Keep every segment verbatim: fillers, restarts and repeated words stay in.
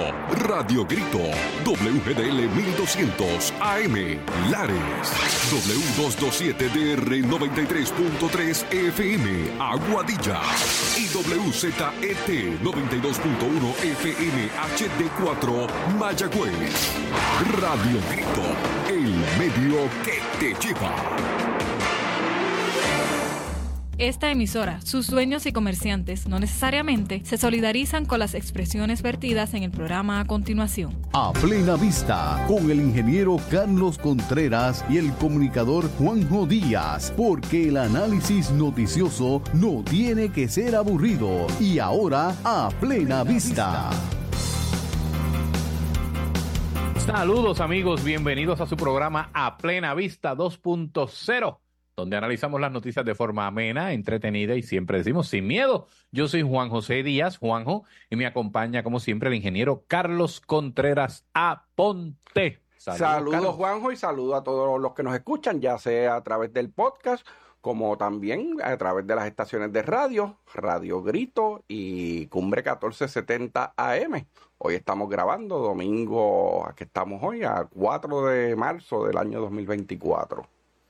Radio Grito, W G D L mil doscientos A M, Lares, W doscientos veintisiete D R noventa y tres punto tres F M, Aguadilla, y W Z E T noventa y dos punto uno F M H D cuatro, Mayagüez. Radio Grito, el medio que te lleva. Esta emisora, sus dueños y comerciantes no necesariamente se solidarizan con las expresiones vertidas en el programa a continuación. A Plena Vista, con el ingeniero Carlos Contreras y el comunicador Juanjo Díaz, porque el análisis noticioso no tiene que ser aburrido. Y ahora, A Plena Vista. Saludos amigos, bienvenidos a su programa A Plena Vista dos punto cero. Donde analizamos las noticias de forma amena, entretenida y siempre decimos sin miedo. Yo soy Juan José Díaz, Juanjo, y me acompaña como siempre el ingeniero Carlos Contreras Aponte. Saludos, saludos Juanjo, y saludos a todos los que nos escuchan, ya sea a través del podcast, como también a través de las estaciones de radio, Radio Grito y Cumbre catorce setenta A M. Hoy estamos grabando, domingo, aquí estamos hoy, a cuatro de marzo del año dos mil veinticuatro.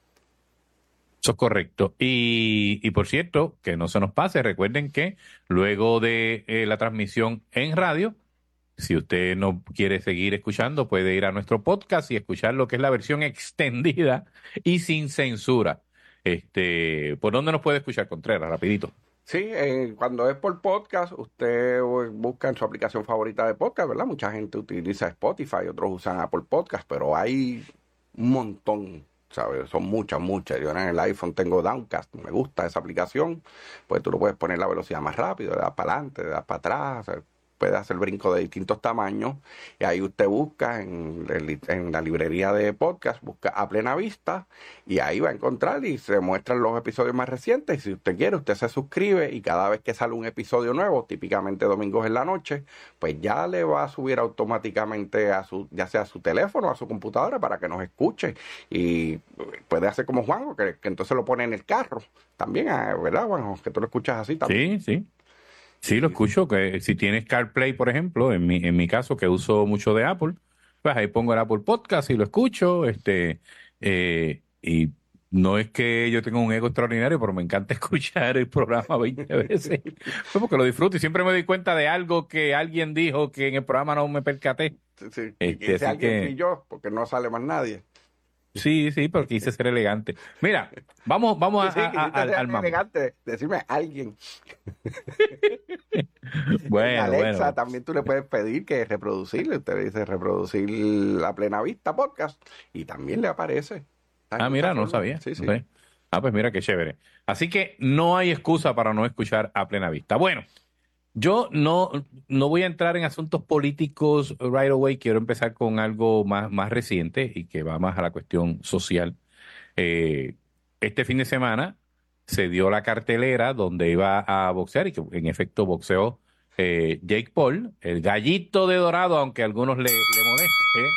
Eso es correcto. Y, y por cierto, que no se nos pase, recuerden que luego de eh, la transmisión en radio, si usted no quiere seguir escuchando, puede ir a nuestro podcast y escuchar lo que es la versión extendida y sin censura. Este, ¿por dónde nos puede escuchar, Contreras? Rapidito. Sí, eh, cuando es por podcast, usted busca en su aplicación favorita de podcast, ¿verdad? Mucha gente utiliza Spotify, otros usan Apple Podcast, pero hay un montón, ¿sabes? Son muchas, muchas. Yo en el iPhone tengo Downcast, me gusta esa aplicación, pues tú lo puedes poner la velocidad más rápido, le das para adelante, le das para atrás, o sea, puede hacer brinco de distintos tamaños, y ahí usted busca en, el, en la librería de podcast, busca A Plena Vista, y ahí va a encontrar y se muestran los episodios más recientes, y si usted quiere, usted se suscribe, y cada vez que sale un episodio nuevo, típicamente domingos en la noche, pues ya le va a subir automáticamente a su, ya sea a su teléfono, a su computadora, para que nos escuche, y puede hacer como Juanjo, que, que entonces lo pone en el carro, también, ¿verdad, Juanjo? Que tú lo escuchas así también. Sí, sí. Sí, lo escucho, que si tienes CarPlay, por ejemplo, en mi, en mi caso, que uso mucho de Apple, pues ahí pongo el Apple Podcast y lo escucho, este, eh, y no es que yo tenga un ego extraordinario, pero me encanta escuchar el programa veinte veces, pues porque lo disfruto y siempre me doy cuenta de algo que alguien dijo que en el programa no me percaté. Sí, sí. Este, y ese así alguien que... fui yo, porque no sale más nadie. Sí, sí, pero quise ser elegante. Mira, vamos, vamos a, sí, a, a, al, al mambo. Elegante, decirme alguien. Bueno, Alexa, bueno. también tú le puedes pedir que reproducirle. Usted le dice reproducir La Plena Vista podcast y también le aparece. Ah, mira, no sabía. Sí, sí. No sé. Ah, pues mira qué chévere. Así que no hay excusa para no escuchar A Plena Vista. Bueno, yo no, no voy a entrar en asuntos políticos right away. Quiero empezar con algo más, más reciente y que va más a la cuestión social. Eh, este fin de semana se dio la cartelera donde iba a boxear y que en efecto boxeó eh, Jake Paul, el gallito de Dorado, aunque a algunos le, le moleste.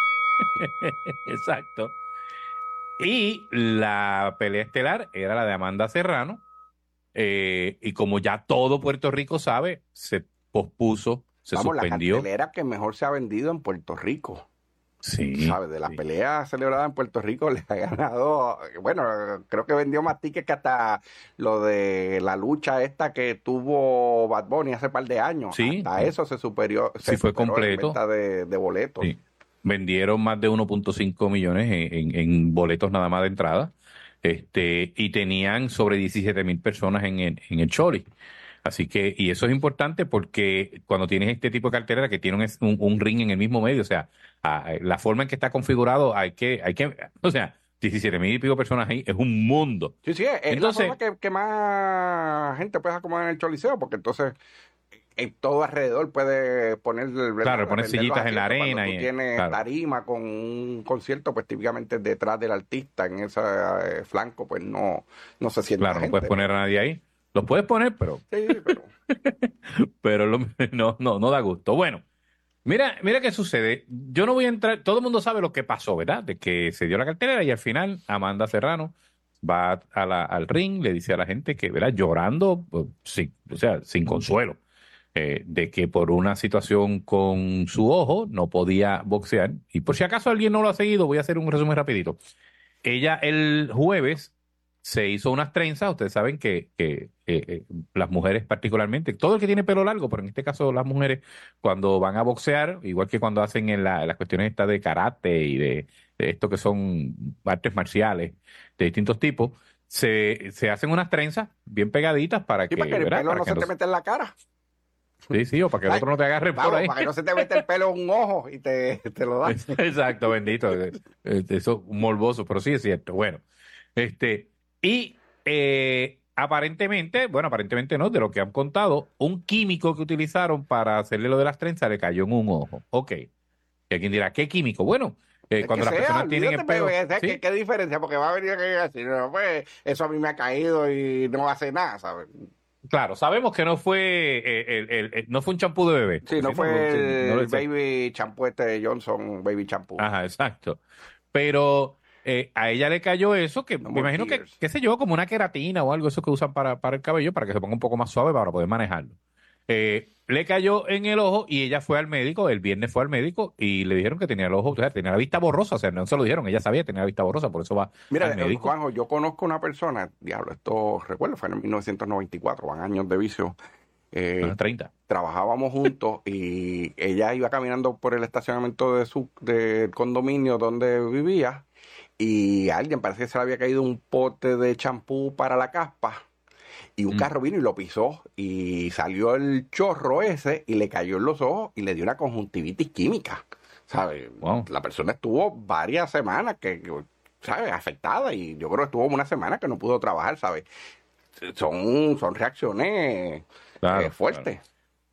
Exacto. Y la pelea estelar era la de Amanda Serrano. Eh, y como ya todo Puerto Rico sabe, se pospuso, se Vamos, suspendió. la cartelera que mejor se ha vendido en Puerto Rico. Sí. ¿Sabes? De las sí. peleas celebradas en Puerto Rico le ha ganado, bueno, creo que vendió más tickets que hasta lo de la lucha esta que tuvo Bad Bunny hace par de años. Sí. Hasta eso se superió, se Sí, fue superó en completo. venta de, de boletos. Sí. Vendieron más de uno punto cinco millones en, en, en boletos nada más de entrada. Este, y tenían sobre diecisiete mil personas en el, en el Choli. Así que, y eso es importante porque cuando tienes este tipo de cartelera que tiene un, un, un ring en el mismo medio, o sea, a, la forma en que está configurado, hay que, hay que, o sea, diecisiete mil y pico personas ahí, es un mundo. Sí, sí, es Entonces, la forma que, que más gente puede acomodar en el Choliseo, porque entonces en todo alrededor puede poner, claro, poner sillitas en la arena. Cuando tú y tienes claro. tarima con un concierto, pues típicamente detrás del artista, en ese eh, flanco, pues no, no se siente Claro, gente. no puedes poner a nadie ahí. Los puedes poner, pero... Sí, pero... pero lo, no, no, no da gusto. Bueno, mira, mira qué sucede. Yo no voy a entrar... Todo el mundo sabe lo que pasó, ¿verdad? De que se dio la cartelera y al final Amanda Serrano va a la, al ring, le dice a la gente que, ¿verdad? Llorando, pues, sí, o sea, sin consuelo. eh, de que por una situación con su ojo no podía boxear. Y por si acaso alguien no lo ha seguido, voy a hacer un resumen rapidito. Ella el jueves se hizo unas trenzas. Ustedes saben que, que eh, eh, las mujeres particularmente, todo el que tiene pelo largo, pero en este caso las mujeres, cuando van a boxear, igual que cuando hacen en la- las cuestiones estas de karate y de, de esto que son artes marciales de distintos tipos, se, se hacen unas trenzas bien pegaditas para Sí, que, para que el ¿verdad? pelo Para no que se no te se- mete en la cara. sí, sí, o para que el Ay, otro no te agarre por Vamos, ahí. para que no se te mete el pelo en un ojo y te, te lo da. Exacto, bendito. Eh, eh, Eso morboso, pero sí es cierto. Bueno, este, y eh, aparentemente, bueno, aparentemente no, de lo que han contado, un químico que utilizaron para hacerle lo de las trenzas le cayó en un ojo. Ok. Y alguien dirá, ¿qué químico? Bueno, eh, El cuando que las sea, personas tienen el olvídate, pelo, bebé, ¿sabes ¿qué, ¿sí? qué diferencia? Porque va a venir a decir, no, pues, eso a mí me ha caído y no hace nada, ¿sabes? Claro, sabemos que no fue eh, el, el- el- no fue un champú de bebé, Sí, porque no si no, lo- fue si no lo el decía. baby champú este de Johnson, baby champú. Ajá, exacto. Pero eh, a ella le cayó eso, que No me more imagino que, tears. qué sé yo, como una queratina o algo, eso que usan para, para el cabello, para que se ponga un poco más suave para poder manejarlo. Eh, le cayó en el ojo y ella fue al médico, el viernes fue al médico y le dijeron que tenía el ojo, o sea, tenía la vista borrosa, o sea, no se lo dijeron, ella sabía que tenía la vista borrosa, por eso va Mira, al eh, médico. Juanjo, yo conozco una persona, diablo, esto recuerdo, fue en mil novecientos noventa y cuatro, van años de vicio. eh, Ajá, treinta. Trabajábamos juntos y ella iba caminando por el estacionamiento de su del condominio donde vivía y a alguien parece que se le había caído un pote de champú para la caspa y un Mm. carro vino y lo pisó y salió el chorro ese y le cayó en los ojos y le dio una conjuntivitis química, ¿sabes? Wow. La persona estuvo varias semanas que, que, ¿sabes? Afectada y yo creo que estuvo una semana que no pudo trabajar, ¿sabes? Son, son reacciones Claro, eh, fuertes.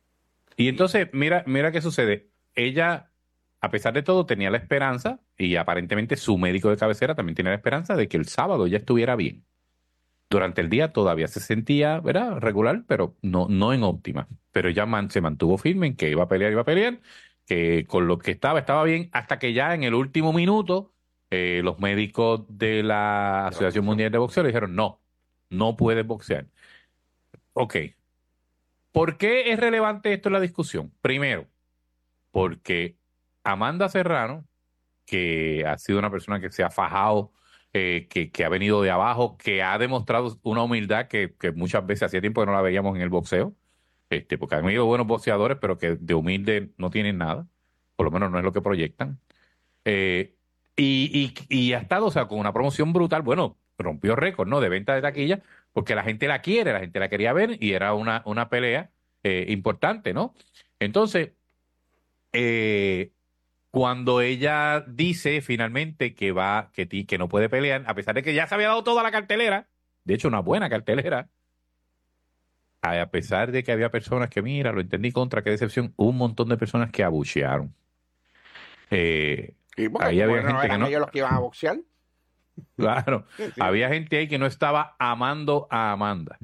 Y entonces, mira, mira qué sucede. Ella, a pesar de todo, tenía la esperanza, y aparentemente su médico de cabecera también tenía la esperanza de que el sábado ella estuviera bien. Durante el día todavía se sentía, ¿verdad? Regular, pero no, no en óptima. Pero ella man- se mantuvo firme en que iba a pelear, iba a pelear, que con lo que estaba, estaba bien, hasta que ya en el último minuto, eh, los médicos de la Asociación Mundial de Boxeo le dijeron, no, no puedes boxear. Ok. ¿Por qué es relevante esto en la discusión? Primero, porque Amanda Serrano, que ha sido una persona que se ha fajado, eh, que, que ha venido de abajo, que ha demostrado una humildad que, que muchas veces hacía tiempo que no la veíamos en el boxeo, este, porque han habido buenos boxeadores, pero que de humilde no tienen nada, por lo menos no es lo que proyectan. Eh, y, y, y ha estado, o sea, con una promoción brutal, bueno, rompió récord, ¿no? De venta de taquilla, porque la gente la quiere, la gente la quería ver y era una, una pelea eh, importante, ¿no? Entonces, eh, cuando ella dice finalmente que va, que, ti- que no puede pelear, a pesar de que ya se había dado toda la cartelera, de hecho una buena cartelera, a a pesar de que había personas que, mira, lo entendí contra, qué decepción, hubo un montón de personas que abuchearon. Eh, Y porque ahí como había no gente que eran no, ellos los que iban a boxear. claro, Sí, sí. había gente ahí que no estaba amando a Amanda.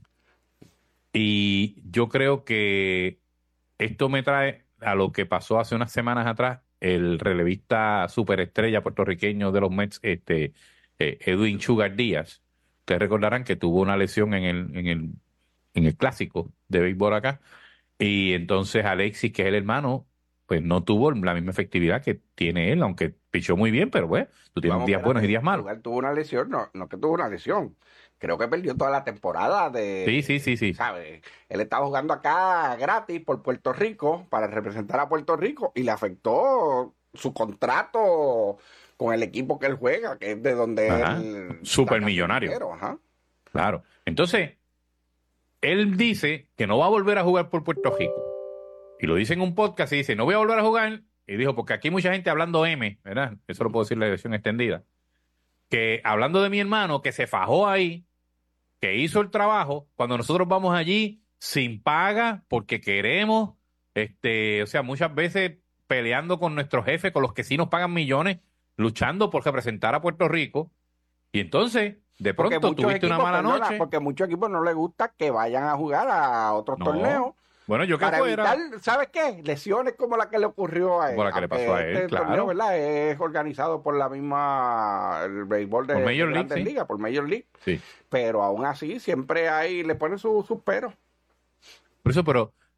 Y yo creo que esto me trae a lo que pasó hace unas semanas atrás, el relevista superestrella puertorriqueño de los Mets, este, eh, Edwin Sugar Díaz. Ustedes recordarán que tuvo una lesión en el, en el, en el clásico de béisbol acá. Y entonces Alexis, que es el hermano, pues no tuvo la misma efectividad que tiene él, aunque pichó muy bien, pero bueno, tú tienes Vamos, días buenos y espérate, días malos. Sugar tuvo una lesión, no, no que tuvo una lesión. Creo que perdió toda la temporada de, Sí, sí, sí, sí. ¿sabes? Él estaba jugando acá gratis por Puerto Rico para representar a Puerto Rico y le afectó su contrato con el equipo que él juega, que es de donde Ajá. él Supermillonario. saca su dinero, ajá. Claro. Entonces, él dice que no va a volver a jugar por Puerto Rico. Y lo dice en un podcast y dice, no voy a volver a jugar. Y dijo, porque aquí hay mucha gente hablando M, ¿verdad? Eso lo puedo decir en la versión extendida. Que hablando de mi hermano, que se fajó ahí, que hizo el trabajo, cuando nosotros vamos allí sin paga, porque queremos, este, o sea, muchas veces peleando con nuestros jefes, con los que sí nos pagan millones, luchando por representar a Puerto Rico. Y entonces, de Porque pronto muchos tuviste una equipos, mala perdona, noche. porque a muchos equipos no les gusta que vayan a jugar a otros No. torneos. Bueno, yo que Para fuera. evitar, ¿sabes qué? Lesiones como la que le ocurrió a él. Como la que le Aunque pasó a él, este claro. torneo, ¿verdad? Es organizado por la misma, el béisbol de, Por Major de League, Grandes sí. Ligas, por Major League. Sí. Pero aún así, siempre hay, le ponen sus su peros. Por eso, pero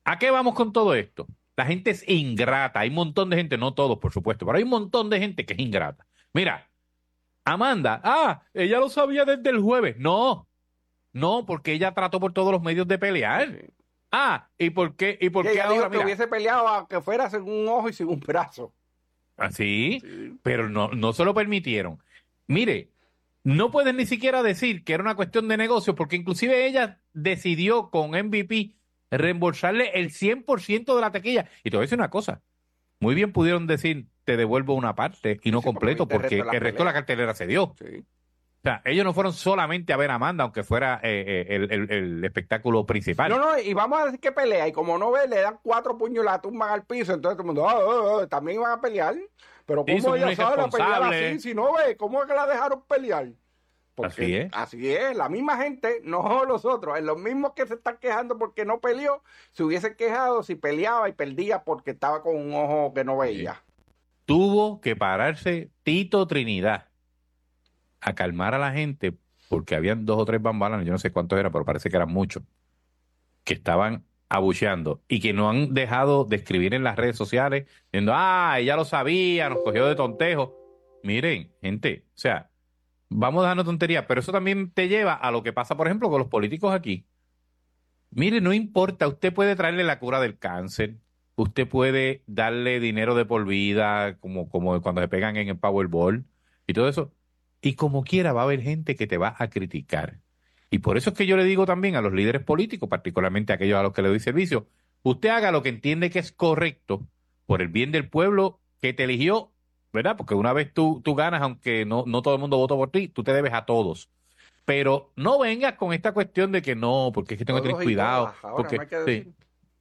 ¿A qué vamos con todo esto? La gente es ingrata. Hay un montón de gente, no todos, por supuesto, pero hay un montón de gente que es ingrata. Mira, Amanda, ah, ella lo sabía desde el jueves. No, no, porque ella trató por todos los medios de pelear. Sí. Ah, ¿y por qué? ¿Y por Que qué ella ahora? dijo que Mira, hubiese peleado a que fuera sin un ojo y sin un brazo. así, Sí. pero no, no se lo permitieron. Mire, no pueden ni siquiera decir que era una cuestión de negocio, porque inclusive ella decidió con M V P reembolsarle el cien por ciento de la taquilla. Y te voy a decir una cosa, muy bien pudieron decir, te devuelvo una parte y no Sí, porque completo, viste el porque resto de la el resto de la pelea. cartelera se dio. Sí. O sea, ellos no fueron solamente a ver a Amanda, aunque fuera eh, eh, el, el- el espectáculo principal. No, no, y vamos a decir que pelea, y como no ve, le dan cuatro puños y la tumban al piso, entonces todo el mundo, ah, ah, ah, también iban a pelear. Pero Sí, ¿cómo son ella unos sabe pelear irresponsables. así? Si no ve, ¿cómo es que la dejaron pelear? Porque Así es. así es, la misma gente, no los otros, es los mismos que se están quejando porque no peleó, se hubiesen quejado si peleaba y perdía porque estaba con un ojo que no veía. Tuvo que pararse Tito Trinidad a calmar a la gente, porque habían dos o tres bambalanes, yo no sé cuántos eran, pero parece que eran muchos, que estaban abucheando y que no han dejado de escribir en las redes sociales, diciendo, ah, ella lo sabía, nos cogió de tontejo. Miren, gente, o sea, vamos dejando tonterías, pero eso también te lleva a lo que pasa, por ejemplo, con los políticos aquí. Mire, no importa, usted puede traerle la cura del cáncer, usted puede darle dinero de por vida, como, como cuando se pegan en el Powerball y todo eso, y como quiera va a haber gente que te va a criticar. Y por eso es que yo le digo también a los líderes políticos, particularmente a aquellos a los que le doy servicio, usted haga lo que entiende que es correcto por el bien del pueblo que te eligió, ¿verdad? Porque una vez tú, tú ganas, aunque no, no todo el mundo votó por ti, tú te debes a todos. Pero no vengas con esta cuestión de que no, porque es que tengo que tener Todos y cuidado. todas, ahora Porque, no hay que sí, decir.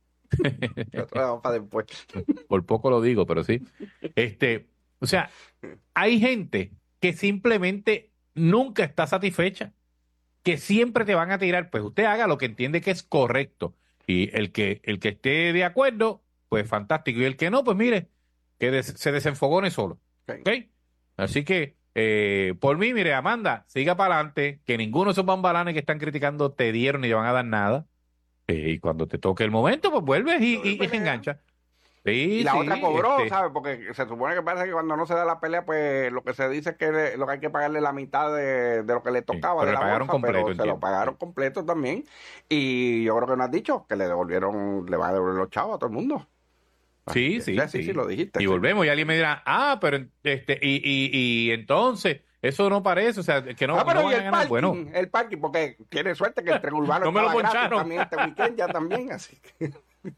Lo traemos para después. por poco lo digo, pero sí. Este, o sea, hay gente que simplemente nunca está satisfecha, que siempre te van a tirar, pues usted haga lo que entiende que es correcto. Y el que, el que esté de acuerdo, pues fantástico. Y el que no, pues mire, que des- se desenfogone solo. Ok. ¿Ok? Así que, eh, por mí, mire, Amanda, siga para adelante, que ninguno de esos bambalanes que están criticando te dieron ni te van a dar nada. Eh, y cuando te toque el momento, pues vuelves y, y, y te enganchas. Sí, Y la sí, otra cobró, este, ¿sabes? Porque se supone que parece que cuando no se da la pelea, pues lo que se dice es que le- lo que hay que pagarle la mitad de, de lo que le tocaba pero de le la pagaron bolsa, completo, pero se entiendo. lo pagaron completo también. Y yo creo que no has dicho que le devolvieron, le van a devolver los chavos a todo el mundo. Así Sí, que- sí, sí, sí, sí. sí, lo dijiste. Y sí. volvemos y alguien me dirá, ah, pero este, y, y, y entonces, eso no parece, o sea, que no, ah, pero no y van a el ganar. parking, Bueno, el parking, porque tiene suerte que el tren urbano No me lo estaba gratis poncharon. también este weekend ya también, así que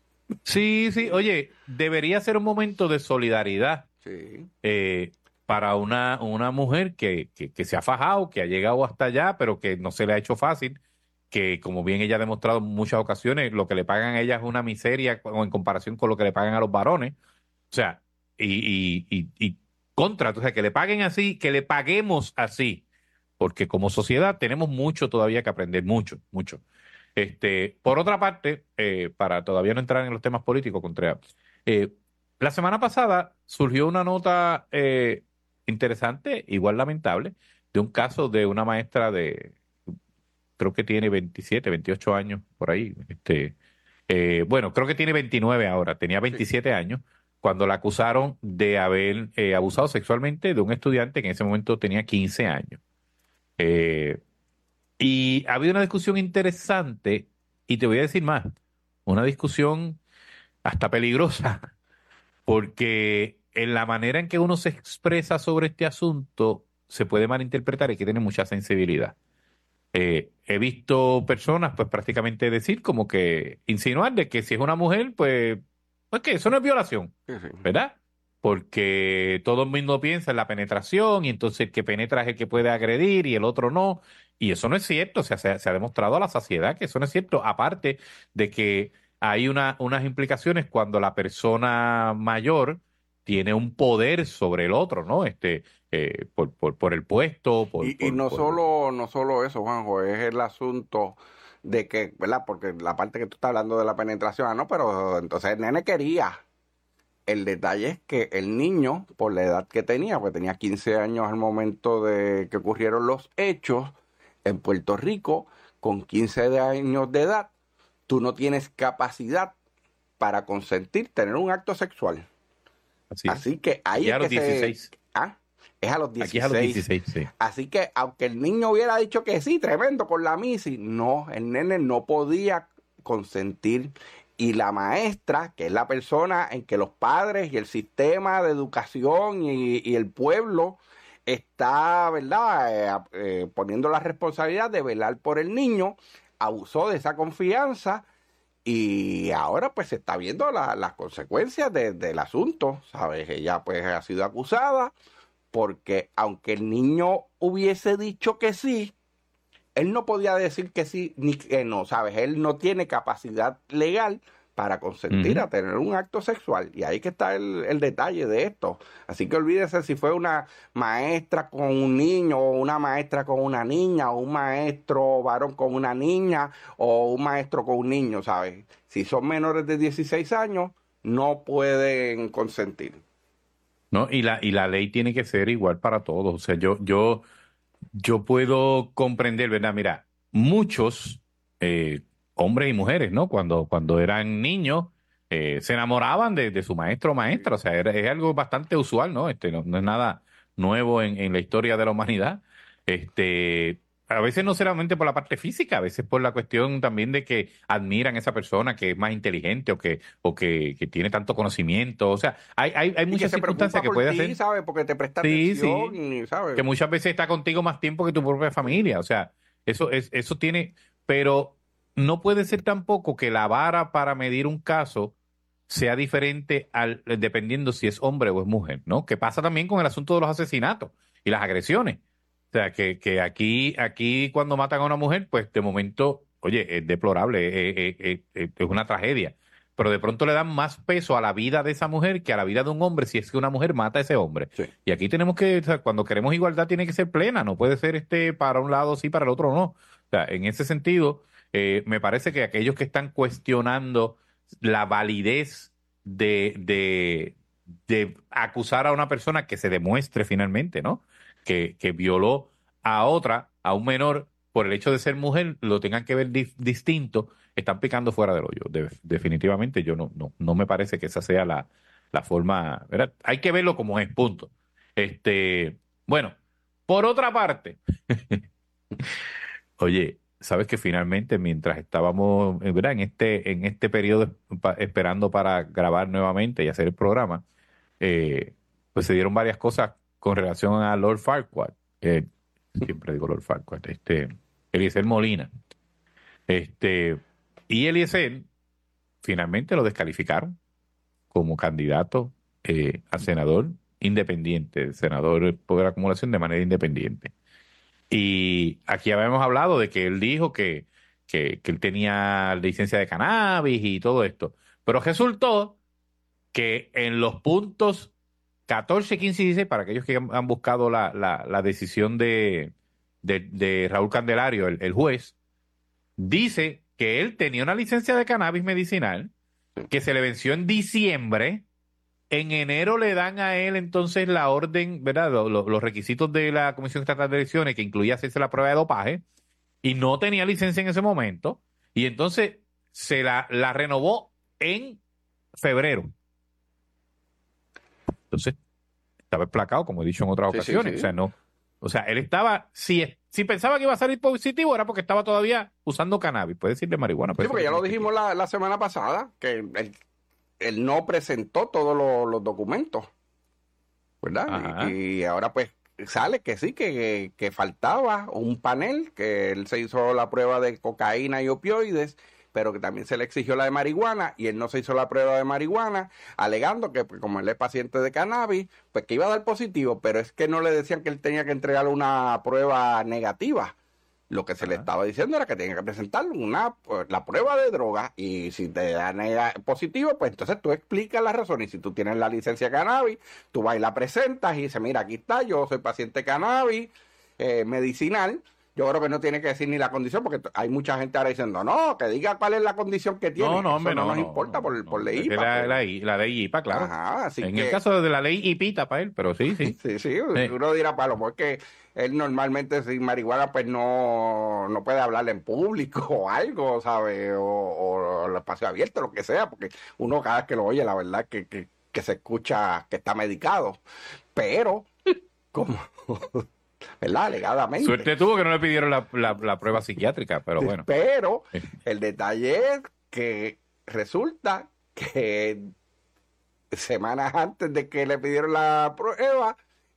sí, sí, oye, debería ser un momento de solidaridad sí. eh, para una, una mujer que, que, que se ha fajado, que ha llegado hasta allá, pero que no se le ha hecho fácil, que como bien ella ha demostrado en muchas ocasiones, lo que le pagan a ella es una miseria en comparación con lo que le pagan a los varones. O sea, y, y, y, y contra, o sea, que le paguen así, que le paguemos así, porque como sociedad tenemos mucho todavía que aprender, mucho, mucho. Este, por otra parte, eh, para todavía no entrar en los temas políticos, Contreras, eh, la semana pasada surgió una nota eh, interesante, igual lamentable, de un caso de una maestra de, creo que tiene veintisiete, veintiocho años, por ahí. Este, eh, bueno, creo que tiene veintinueve ahora, tenía veintisiete años, cuando la acusaron de haber eh, abusado sexualmente de un estudiante que en ese momento tenía quince años. Eh, y ha habido una discusión interesante, y te voy a decir más, una discusión hasta peligrosa, porque en la manera en que uno se expresa sobre este asunto se puede malinterpretar y hay que tener mucha sensibilidad. Eh, he visto personas pues prácticamente decir como que insinuar de que si es una mujer, pues, pues que eso no es violación, Sí, sí. ¿verdad? Porque todo el mundo piensa en la penetración y entonces el que penetra es el que puede agredir y el otro no. Y eso no es cierto, o sea, se, se ha demostrado a la saciedad que eso no es cierto, aparte de que hay una, unas implicaciones cuando la persona mayor tiene un poder sobre el otro, ¿no? Este, eh, por, por, por el puesto, por... Y, y por- no por- solo, no solo eso, Juanjo, es el asunto de que, ¿verdad? Porque la parte que tú estás hablando de la penetración, ah, no, pero entonces el nene quería. El detalle es que el niño, por la edad que tenía, porque tenía quince años al momento de que ocurrieron los hechos, en Puerto Rico, con quince de años de edad, tú no tienes capacidad para consentir tener un acto sexual. Así, Así que ahí y a es los que dieciséis. Se, ¿ah? Es a los dieciséis. Aquí es a los dieciséis, sí. Así que aunque el niño hubiera dicho que sí, tremendo, con la misi, no, el nene no podía consentir. Y la maestra, que es la persona en que los padres y el sistema de educación y, y el pueblo está, ¿verdad?, eh, eh, poniendo la responsabilidad de velar por el niño, abusó de esa confianza y ahora pues se está viendo la, las consecuencias de, del asunto, ¿sabes? Ella pues ha sido acusada porque aunque el niño hubiese dicho que sí, él no podía decir que sí ni que no, ¿sabes? Él no tiene capacidad legal para consentir uh-huh. a tener un acto sexual. Y ahí que está el, el detalle de esto. Así que olvídese si fue una maestra con un niño, o una maestra con una niña, o un maestro varón con una niña, o un maestro con un niño, ¿sabes? Si son menores de dieciséis años, no pueden consentir. No, y la, y la ley tiene que ser igual para todos. O sea, yo, yo, yo puedo comprender, ¿verdad? Mira, muchos eh, hombres y mujeres, ¿no? Cuando, cuando eran niños, eh, se enamoraban de, de su maestro o maestra. O sea, era, es algo bastante usual, ¿no? Este, no, no es nada nuevo en, en la historia de la humanidad. Este, a veces no solamente por la parte física, a veces por la cuestión también de que admiran a esa persona que es más inteligente o que, o que, que tiene tanto conocimiento. O sea, hay, hay, hay muchas circunstancias que puede ti, hacer. ¿sabes? Porque te presta sí, atención, sí. y, ¿sabes? Que muchas veces está contigo más tiempo que tu propia familia. O sea, eso es, eso tiene, pero no puede ser tampoco que la vara para medir un caso sea diferente al, dependiendo si es hombre o es mujer, ¿no? Que pasa también con el asunto de los asesinatos y las agresiones. O sea, que, que aquí, aquí cuando matan a una mujer, pues de momento, oye, es deplorable, es, es, es, es una tragedia. Pero de pronto le dan más peso a la vida de esa mujer que a la vida de un hombre si es que una mujer mata a ese hombre. Sí. Y aquí tenemos que, o sea, cuando queremos igualdad tiene que ser plena, no puede ser este para un lado sí, para el otro no. O sea, en ese sentido, eh, me parece que aquellos que están cuestionando la validez de, de, de acusar a una persona que se demuestre finalmente, ¿no? Que, que violó a otra, a un menor, por el hecho de ser mujer, lo tengan que ver di- distinto, están picando fuera del hoyo. De- definitivamente yo no, no, no me parece que esa sea la, la forma, ¿verdad? Hay que verlo como es, punto. Este, bueno, por otra parte, oye, sabes que finalmente mientras estábamos, ¿verdad? En este, en este periodo pa- esperando para grabar nuevamente y hacer el programa, eh, pues se dieron varias cosas con relación a Lord Farquaad. Eh, siempre digo Lord Farquaad, este, Eliezer Molina. Este, y Eliezer finalmente lo descalificaron como candidato eh, a senador independiente, senador por acumulación de manera independiente. Y aquí habíamos hablado de que él dijo que, que, que él tenía licencia de cannabis y todo esto. Pero resultó que en los puntos catorce, quince y dieciséis, para aquellos que han, han buscado la, la, la decisión de, de, de Raúl Candelario, el, el juez, dice que él tenía una licencia de cannabis medicinal que se le venció en diciembre. En enero le dan a él entonces la orden, ¿verdad? Los, los, los requisitos de la Comisión Estatal de Elecciones, que incluía hacerse la prueba de dopaje, y no tenía licencia en ese momento. Y entonces se la, la renovó en febrero. Entonces, estaba emplacado, como he dicho en otras Sí, ocasiones. sí, sí. O sea, no. O sea, él estaba, si, si pensaba que iba a salir positivo, era porque estaba todavía usando cannabis. Puede decirle marihuana. Sí, porque ya lo dijimos la, la semana pasada, que él, él no presentó todos los, los documentos, ¿verdad? Y, y ahora pues sale que sí, que, que faltaba un panel, que él se hizo la prueba de cocaína y opioides, pero que también se le exigió la de marihuana, y él no se hizo la prueba de marihuana, alegando que pues, como él es paciente de cannabis, pues que iba a dar positivo, pero es que no le decían que él tenía que entregar una prueba negativa. Lo que se Ajá. le estaba diciendo era que tenía que presentar una, pues, la prueba de droga, y si te da nega- positivo, pues entonces tú explicas la razón, y si tú tienes la licencia de cannabis, tú vas y la presentas y dices, mira, aquí está, yo soy paciente de cannabis eh, medicinal, yo creo que no tiene que decir ni la condición, porque hay mucha gente ahora diciendo, no, que diga cuál es la condición que tiene. No, no, hombre, Eso no, no, nos no, importa no, por, no, por no, ley es I P A. La, pues. la, la ley I P A, claro. Ajá, así en que, el caso de la ley I P I T A para él, pero sí, sí. Sí, sí, Sí. uno dirá, para lo mejor que él normalmente sin marihuana pues no, no puede hablar en público o algo, ¿sabes? O, o el espacio abierto, lo que sea, porque uno cada vez que lo oye, la verdad que, que, que se escucha que está medicado. Pero, como, ¿verdad? Alegadamente. Suerte tuvo que no le pidieron la, la, la prueba psiquiátrica, pero bueno. Pero el detalle es que resulta que semanas antes de que le pidieron la prueba,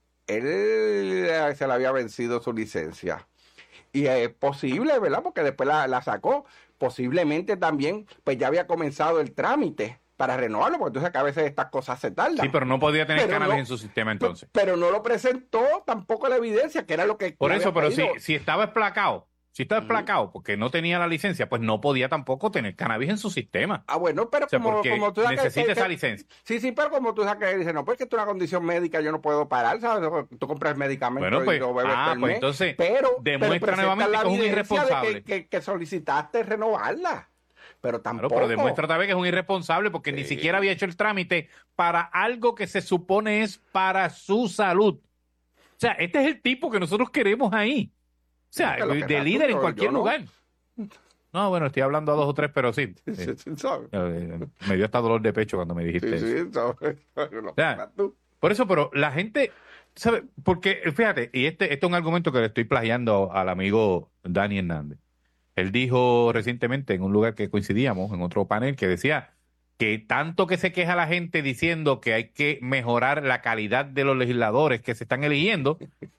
él se le había vencido su licencia. Y es posible, ¿verdad? Porque después la, la sacó. Posiblemente también, pues ya había comenzado el trámite para renovarlo, porque tú sabes que a veces estas cosas se tardan. Sí, pero no podía tener Pero cannabis no- en su sistema entonces. Pero no lo presentó tampoco la evidencia, que era lo que... Por le eso, había pero si, pedido. si estaba esplacado, si estaba Ujú. esplacado porque no tenía la licencia, pues no podía tampoco tener cannabis en su sistema. Ah, bueno, pero O sea, como, porque como tú sabes que- necesita que- esa que- licencia. Sí, sí, pero como tú sabes que dice, no, pues que esto es una condición médica, yo no puedo parar, ¿sabes? Tú compras medicamentos Bueno, pues, y lo bebes ah, todo el pues mes, entonces, pero, demuestra pero nuevamente presentas la que es un evidencia de irresponsable. Que, que, que solicitaste renovarla, pero tampoco. Claro, pero demuestra otra vez que es un irresponsable porque ni Sí. siquiera había hecho el trámite para algo que se supone es para su salud. O sea, este es el tipo que nosotros queremos ahí. O sea, Sí, que lo de querrás líder tú, en yo- cualquier yo no. lugar. No, bueno, estoy hablando a dos o tres, pero sí. Sí, Eh, sí, ¿sabes? eh, me dio hasta dolor de pecho cuando me dijiste Sí, eso. sí, ¿sabes? Lo Ya. querrás tú. Por eso, pero la gente, ¿sabe? Porque, fíjate, y este, este es un argumento que le estoy plagiando al amigo Dani Hernández. Él dijo recientemente en un lugar que coincidíamos, en otro panel, que decía que tanto que se queja la gente diciendo que hay que mejorar la calidad de los legisladores que se están eligiendo,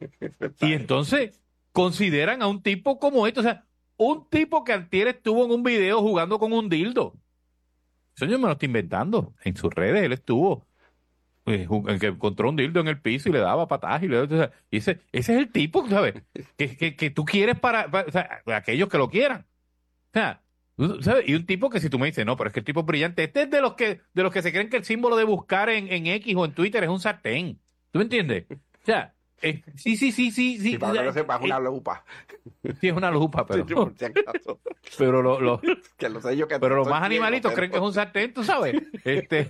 y entonces consideran a un tipo como este, o sea, un tipo que antier estuvo en un video jugando con un dildo. Eso yo me lo estoy inventando. En sus redes él estuvo eh, ju- el que encontró un dildo en el piso y le daba patadas y le o sea, y ese, ese es el tipo, ¿sabes? Que, que, que tú quieres para, para- o sea, aquellos que lo quieran. O sea, tú- ¿sabes? Y un tipo que si tú me dices, no, pero es que el tipo es brillante, este es de los que, de los que se creen que el símbolo de buscar en, en X o en Twitter es un sartén. ¿Tú me entiendes? O sea, eh, sí, sí, sí, sí, sí. Y para o que sea, lo sepas, eh, una lupa. sí, es una lupa, pero, Sí, por si acaso. pero, lo, lo- Que lo sé yo que pero los estoy más ciego, animalitos pero- creen que es un sartén, tú sabes. Este,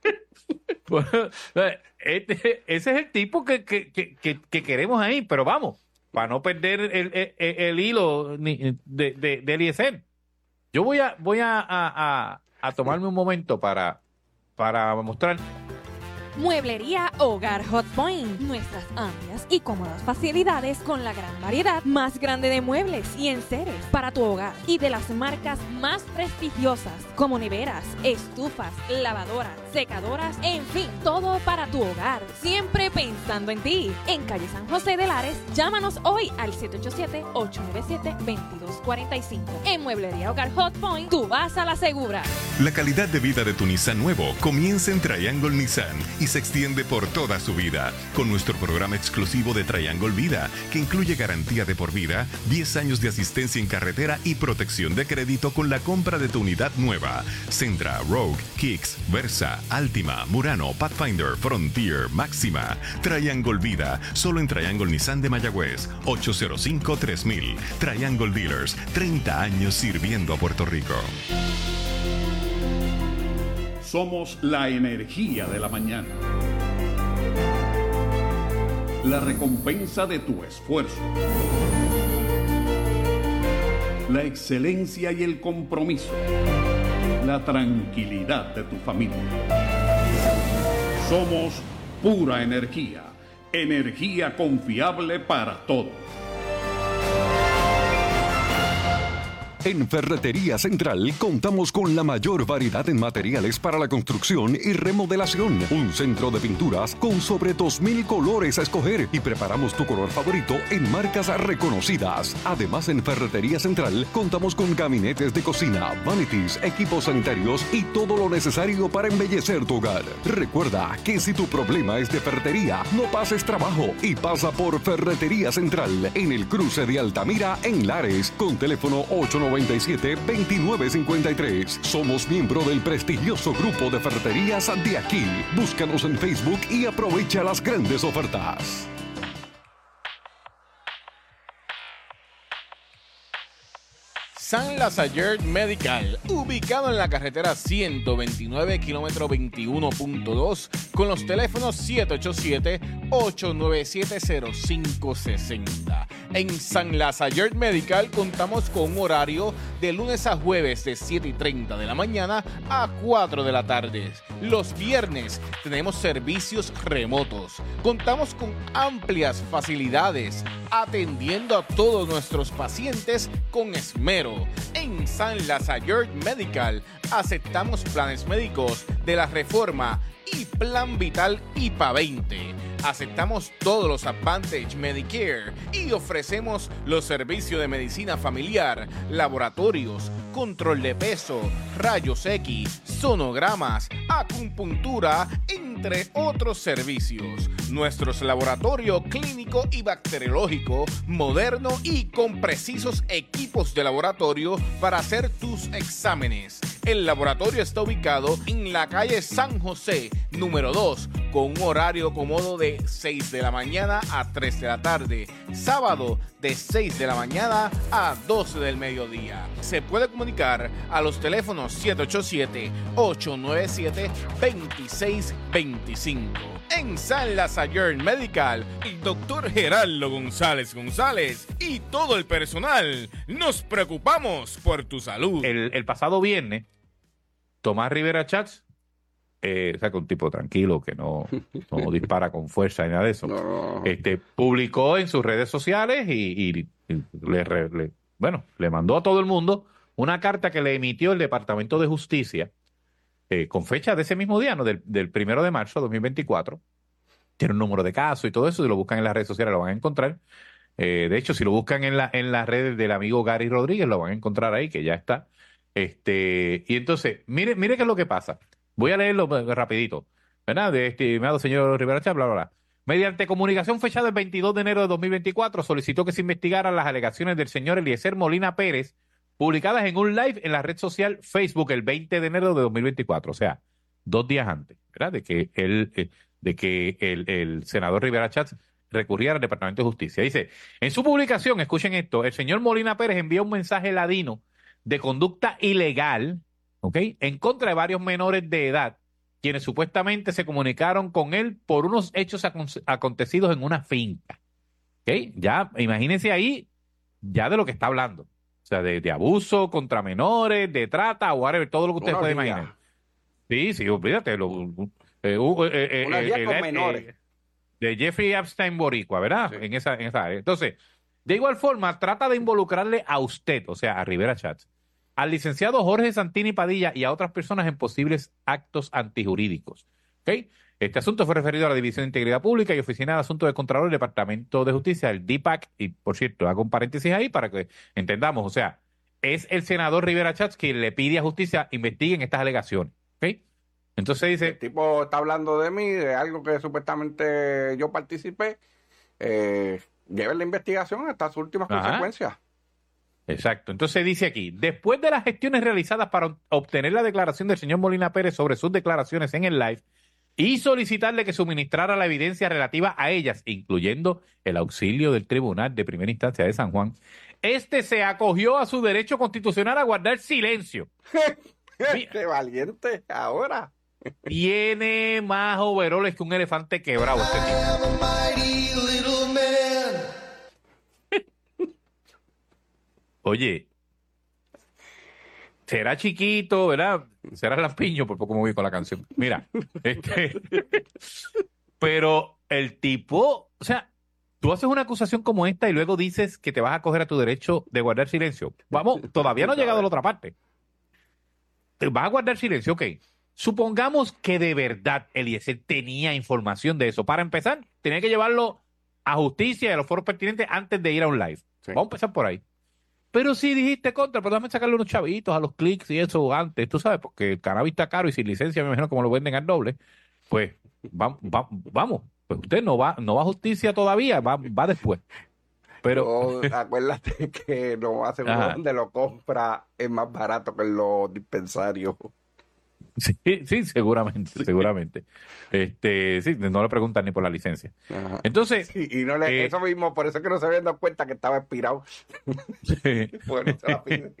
pues, este, ese es el tipo que, que, que, que, que queremos ahí, pero vamos, para no perder el, el, el- el hilo ni- de, de, de Eliezer. Yo voy a, voy a, a, a, a tomarme un momento para, para mostrar. Mueblería Hogar Hot Point. Nuestras amplias y cómodas facilidades con la gran variedad más grande de muebles y enseres para tu hogar y de las marcas más prestigiosas como neveras, estufas, lavadoras, secadoras, en fin, todo para tu hogar. Siempre pensando en ti. En calle San José de Lares, llámanos hoy al siete ocho siete, ocho nueve siete, dos dos cuatro cinco. En Mueblería Hogar Hot Point, tú vas a la segura. La calidad de vida de tu Nissan nuevo comienza en Triangle Nissan y se extiende por toda su vida con nuestro programa exclusivo de Triangle Vida, que incluye garantía de por vida, diez años de asistencia en carretera y protección de crédito con la compra de tu unidad nueva. Sentra, Rogue, Kicks, Versa, Altima, Murano, Pathfinder, Frontier, Máxima. Triangle Vida, solo en Triangle Nissan de Mayagüez, ocho cero cinco, tres mil. Triangle Dealers, treinta años sirviendo a Puerto Rico. Somos la energía de la mañana. La recompensa de tu esfuerzo. La excelencia y el compromiso. La tranquilidad de tu familia. Somos pura energía. Energía confiable para todos. En Ferretería Central contamos con la mayor variedad en materiales para la construcción y remodelación. Un centro de pinturas con sobre dos mil colores a escoger y preparamos tu color favorito en marcas reconocidas. Además, en Ferretería Central contamos con gabinetes de cocina, vanities, equipos sanitarios y todo lo necesario para embellecer tu hogar. Recuerda que si tu problema es de ferretería, no pases trabajo y pasa por Ferretería Central en el cruce de Altamira en Lares con teléfono ocho noventa y siete, veintinueve cincuenta y tres. Somos miembro del prestigioso grupo de ferreterías de aquí. Búscanos en Facebook y aprovecha las grandes ofertas. San Lazayer Medical, ubicado en la carretera ciento veintinueve, kilómetro veintiuno punto dos, con los teléfonos siete ocho siete, ocho nueve siete, cero cinco seis cero. En San Lazayer Medical contamos con un horario de lunes a jueves de siete y treinta de la mañana a cuatro de la tarde. Los viernes tenemos servicios remotos. Contamos con amplias facilidades, atendiendo a todos nuestros pacientes con esmero. En San Lazayer Medical aceptamos planes médicos de la Reforma y Plan Vital I P A veinte. Aceptamos todos los Advantage Medicare y ofrecemos los servicios de medicina familiar, laboratorios, control de peso, rayos X, sonogramas, acupuntura, entre otros servicios. Nuestros laboratorios clínico y bacteriológico, moderno y con precisos equipos de laboratorio para hacer tus exámenes. El laboratorio está ubicado en la calle San José, número dos, con un horario cómodo de seis de la mañana a tres de la tarde. Sábado de seis de la mañana a doce del mediodía. Se puede comunicar a los teléfonos siete ocho siete, ocho nueve siete, dos seis dos cinco. En San Lazayer Medical, el doctor Gerardo González González y todo el personal nos preocupamos por tu salud. El, el pasado viernes, Tomás Rivera Chats, eh, o sea, que un tipo tranquilo que no, no dispara con fuerza ni nada de eso, No. este, publicó en sus redes sociales y, y- y le, re- le- bueno, le mandó a todo el mundo una carta que le emitió el Departamento de Justicia eh, con fecha de ese mismo día, ¿no? Del, del primero de marzo de dos mil veinticuatro. Tiene un número de caso y todo eso. Si lo buscan en las redes sociales lo van a encontrar. Eh, de hecho, si lo buscan en, la, en las redes del amigo Gary Rodríguez, lo van a encontrar ahí, que ya está. Este, y entonces, mire, mire qué es lo que pasa. Voy a leerlo eh, rapidito. ¿Verdad? De estimado señor Rivera Chá, bla, bla, bla. Mediante comunicación fechada el veintidós de enero de dos mil veinticuatro, solicitó que se investigaran las alegaciones del señor Eliezer Molina Pérez, publicadas en un live en la red social Facebook el veinte de enero de dos mil veinticuatro, o sea, dos días antes, ¿verdad? De que él, eh, de que el, el senador Rivera Chats recurriera al Departamento de Justicia. Dice, en su publicación, escuchen esto, el señor Molina Pérez envía un mensaje ladino de conducta ilegal, ¿ok?, en contra de varios menores de edad, quienes supuestamente se comunicaron con él por unos hechos acon- acontecidos en una finca. ¿Ok? Ya, imagínense ahí, ya de lo que está hablando. O sea, de, de abuso contra menores, de trata, whatever, todo lo que ustedes Unos pueden días. imaginar. Sí, sí, olvídate. Lo, eh, uh, eh, eh, Unos eh, días el- con el- menores. eh, de Jeffrey Epstein Boricua, ¿verdad? Sí. En esa, en esa área. Entonces, de igual forma, trata de involucrarle a usted, o sea, a Rivera Chats, al licenciado Jorge Santini Padilla y a otras personas en posibles actos antijurídicos. ¿Ok? Este asunto fue referido a la División de Integridad Pública y Oficina de Asuntos de Contralor del Departamento de Justicia, el D I P A C, y por cierto, hago un paréntesis ahí para que entendamos, o sea, es el senador Rivera Chats quien le pide a justicia investiguen estas alegaciones. ¿Ok? Entonces dice, El tipo está hablando de mí, de algo que supuestamente yo participé. Eh, lleven la investigación hasta sus últimas Ajá. consecuencias. exacto. Entonces dice aquí, después de las gestiones realizadas para obtener la declaración del señor Molina Pérez sobre sus declaraciones en el live y solicitarle que suministrara la evidencia relativa a ellas, incluyendo el auxilio del Tribunal de Primera Instancia de San Juan, este se acogió a su derecho constitucional a guardar silencio. Mira. ¡Qué valiente! Ahora. Tiene más overoles que un elefante quebrado este tipo. Oye, será chiquito, ¿verdad? Será lampiño, por poco me voy con la canción. Mira, este, pero el tipo, o sea, tú haces una acusación como esta y luego dices que te vas a coger a tu derecho de guardar silencio. Vamos, todavía no ha llegado a la otra parte. Te vas a guardar silencio, ok. Supongamos que de verdad Eliezer tenía información de eso. Para empezar, tenía que llevarlo a justicia y a los foros pertinentes antes de ir a un live. Sí. Vamos a empezar por ahí. Pero si dijiste contra, pero déjame sacarle unos chavitos a los clics y eso antes, tú sabes, porque el cannabis está caro y sin licencia me imagino como lo venden al doble, pues va- va- vamos, pues usted no va, no va a justicia todavía, va, va después. Pero, Yo, acuérdate que no hace Ajá. donde lo compra es más barato que en los dispensarios. Sí, sí, seguramente, sí. seguramente. Este, sí, no le preguntan ni por la licencia. Ajá. Entonces, sí, y no le, eh, eso mismo, por eso es que no se habían dado cuenta que estaba expirado. Sí. Bueno, se la piden.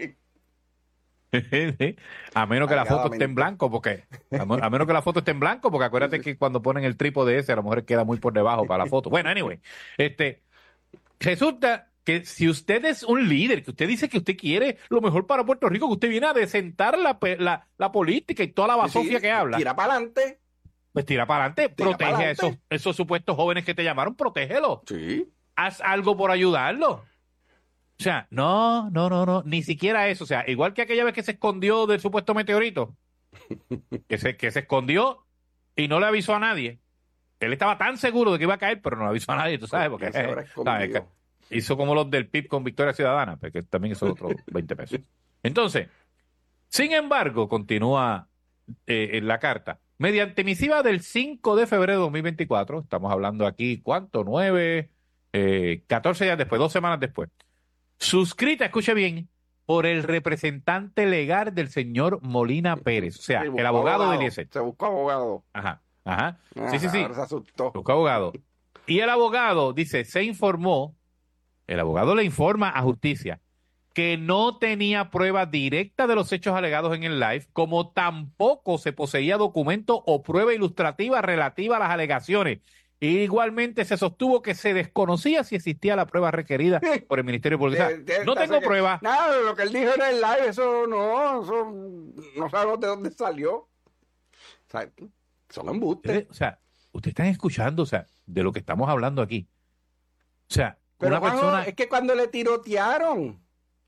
Sí. A menos que la foto esté en blanco, porque a, a menos que la foto esté en blanco, porque acuérdate sí, sí. que cuando ponen el trípode ese, a lo mejor queda muy por debajo para la foto. Bueno, anyway, este, resulta que si usted es un líder, que usted dice que usted quiere lo mejor para Puerto Rico, que usted viene a desentar la, la, la política y toda la basofia sí, que habla. Tira para adelante. Pues tira para adelante, protege a esos, esos supuestos jóvenes que te llamaron, protégelos. Sí. Haz algo por ayudarlos. O sea, no, no, no, no, ni siquiera eso. O sea, igual que aquella vez que se escondió del supuesto meteorito, que se, que se escondió y no le avisó a nadie. Él estaba tan seguro de que iba a caer, pero no le avisó a nadie, tú sabes, porque eh, ¿sabes? Hizo como los del P I B con Victoria Ciudadana, porque también hizo otros veinte pesos. Entonces, sin embargo, continúa eh, en la carta. Mediante misiva del cinco de febrero de dos mil veinticuatro, estamos hablando aquí, ¿cuánto? Nueve, eh, catorce días después, dos semanas después. Suscrita, escuche bien, por el representante legal del señor Molina Pérez, o sea, el abogado, abogado de Eliezer. Se buscó abogado. Ajá, ajá. Sí, Ajá, sí, sí. Se asustó. Buscó abogado. Y el abogado, dice, se informó, el abogado le informa a justicia que no tenía prueba directa de los hechos alegados en el live, como tampoco se poseía documento o prueba ilustrativa relativa a las alegaciones. Y igualmente se sostuvo que se desconocía si existía la prueba requerida por el Ministerio de Policía. No tengo prueba. Nada, lo que él dijo en el live, eso no, eso no sabemos de dónde salió. O sea, son embustes. O sea, ustedes están escuchando, o sea, de lo que estamos hablando aquí. O sea, pero una Juanjo, persona... es que cuando le tirotearon,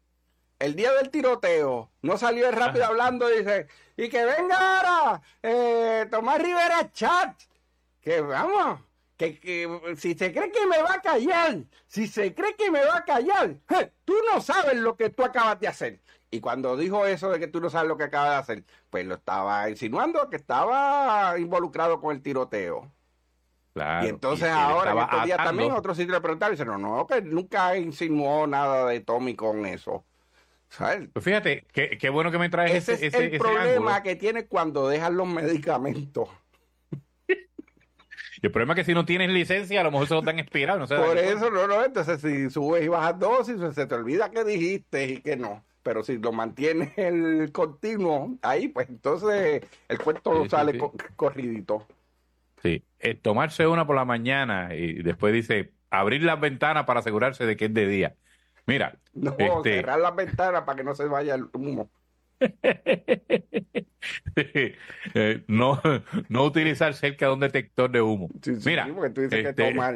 el día del tiroteo, no salió el rápido Ajá. hablando, dice, y que venga ahora eh, Tomás Rivera Chat, que vamos... Que, que si se cree que me va a callar, si se cree que me va a callar, je, tú no sabes lo que tú acabas de hacer. Y cuando dijo eso de que tú no sabes lo que acabas de hacer, pues lo estaba insinuando que estaba involucrado con el tiroteo. Claro, y entonces y ahora, en estos días también, otro sitio le preguntaron y dice, no, no, que nunca insinuó nada de Tommy con eso. ¿Sabes? Pues fíjate, qué, qué bueno que me traes ese. Ese es ese, el ese problema ángulo. Que tiene cuando dejan los medicamentos. Y el problema es que si no tienes licencia, a lo mejor se los dan expirado. No sé Por eso, no, no. Entonces, si subes y bajas dosis, se te olvida que dijiste y que no. Pero si lo mantienes el continuo ahí, pues entonces el cuento sí, sale sí, sí. Co corridito. Sí, eh, tomarse una por la mañana y después dice abrir las ventanas para asegurarse de que es de día. Mira. No, este... cerrar las ventanas para que no se vaya el humo. eh, no, no utilizar cerca de un detector de humo. Sí, sí, Mira, sí, porque tú dices este... que tomar.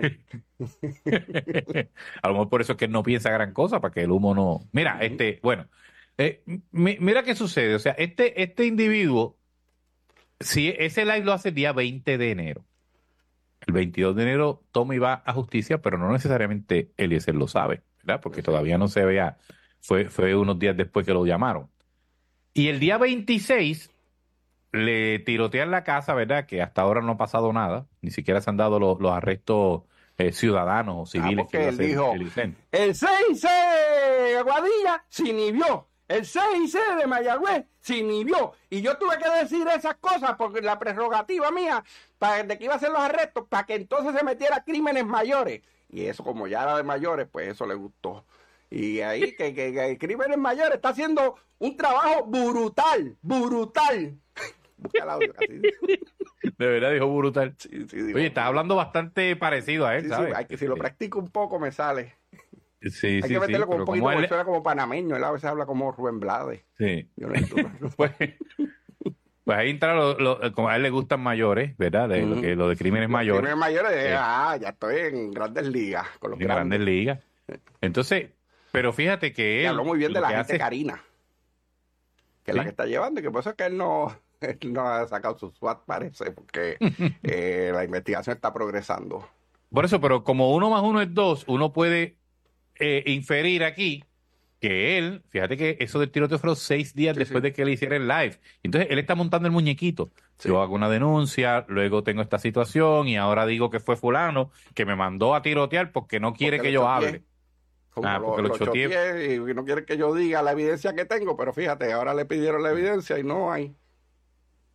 A lo mejor por eso es que él no piensa gran cosa, para que el humo no. Mira, uh-huh. este, bueno, eh, mira qué sucede. O sea, este, este individuo, si ese live lo hace el día veinte de enero, el veintidós de enero Tommy va a justicia, pero no necesariamente Eliezer lo sabe, ¿verdad? Porque todavía no se vea, fue, fue unos días después que lo llamaron. Y el día veintiséis le tirotean la casa, ¿verdad? Que hasta ahora no ha pasado nada. Ni siquiera se han dado los, los arrestos eh, ciudadanos o civiles. Ah, que él dijo, el, el seis y C de Aguadilla se inhibió. El seis y C de Mayagüez se inhibió. Y yo tuve que decir esas cosas porque la prerrogativa mía para, de que iba a hacer los arrestos para que entonces se metiera crímenes mayores. Y eso, como ya era de mayores, pues eso le gustó. Y ahí que, que, que Crímenes Mayores está haciendo un trabajo brutal, brutal. Busca el audio, casi. De verdad dijo brutal. Sí, sí, digo, Oye, está hablando bastante parecido a él, sí, sí, ¿sabes? Sí, hay que, si lo practico un poco me sale. Sí, hay sí, que meterlo sí, como un poquito, como, él... porque suena como panameño, él a veces habla como Rubén Blades. Sí. Yo no pues, pues ahí entra, lo, lo, como a él le gustan mayores, ¿verdad? De, uh-huh. lo, que, lo de crímenes los mayores. Crímenes mayores, sí. ah, ya estoy en grandes ligas. Con los en grandes, grandes ligas. Entonces, pero fíjate que él... Y habló muy bien de la gente hace... Karina, que es ¿sí? la que está llevando, y que por eso es que él no, él no ha sacado su SWAT, parece, porque eh, la investigación está progresando. Por eso, pero como uno más uno es dos, uno puede eh, inferir aquí que él, fíjate que eso del tiroteo fueron seis días sí, después sí. de que él hiciera el live. Entonces, él está montando el muñequito. Sí. Yo hago una denuncia, luego tengo esta situación y ahora digo que fue fulano que me mandó a tirotear porque no quiere porque que yo hable. Como ah, lo, lo, lo choteé y no quiere que yo diga la evidencia que tengo, pero fíjate, ahora le pidieron la evidencia y no hay.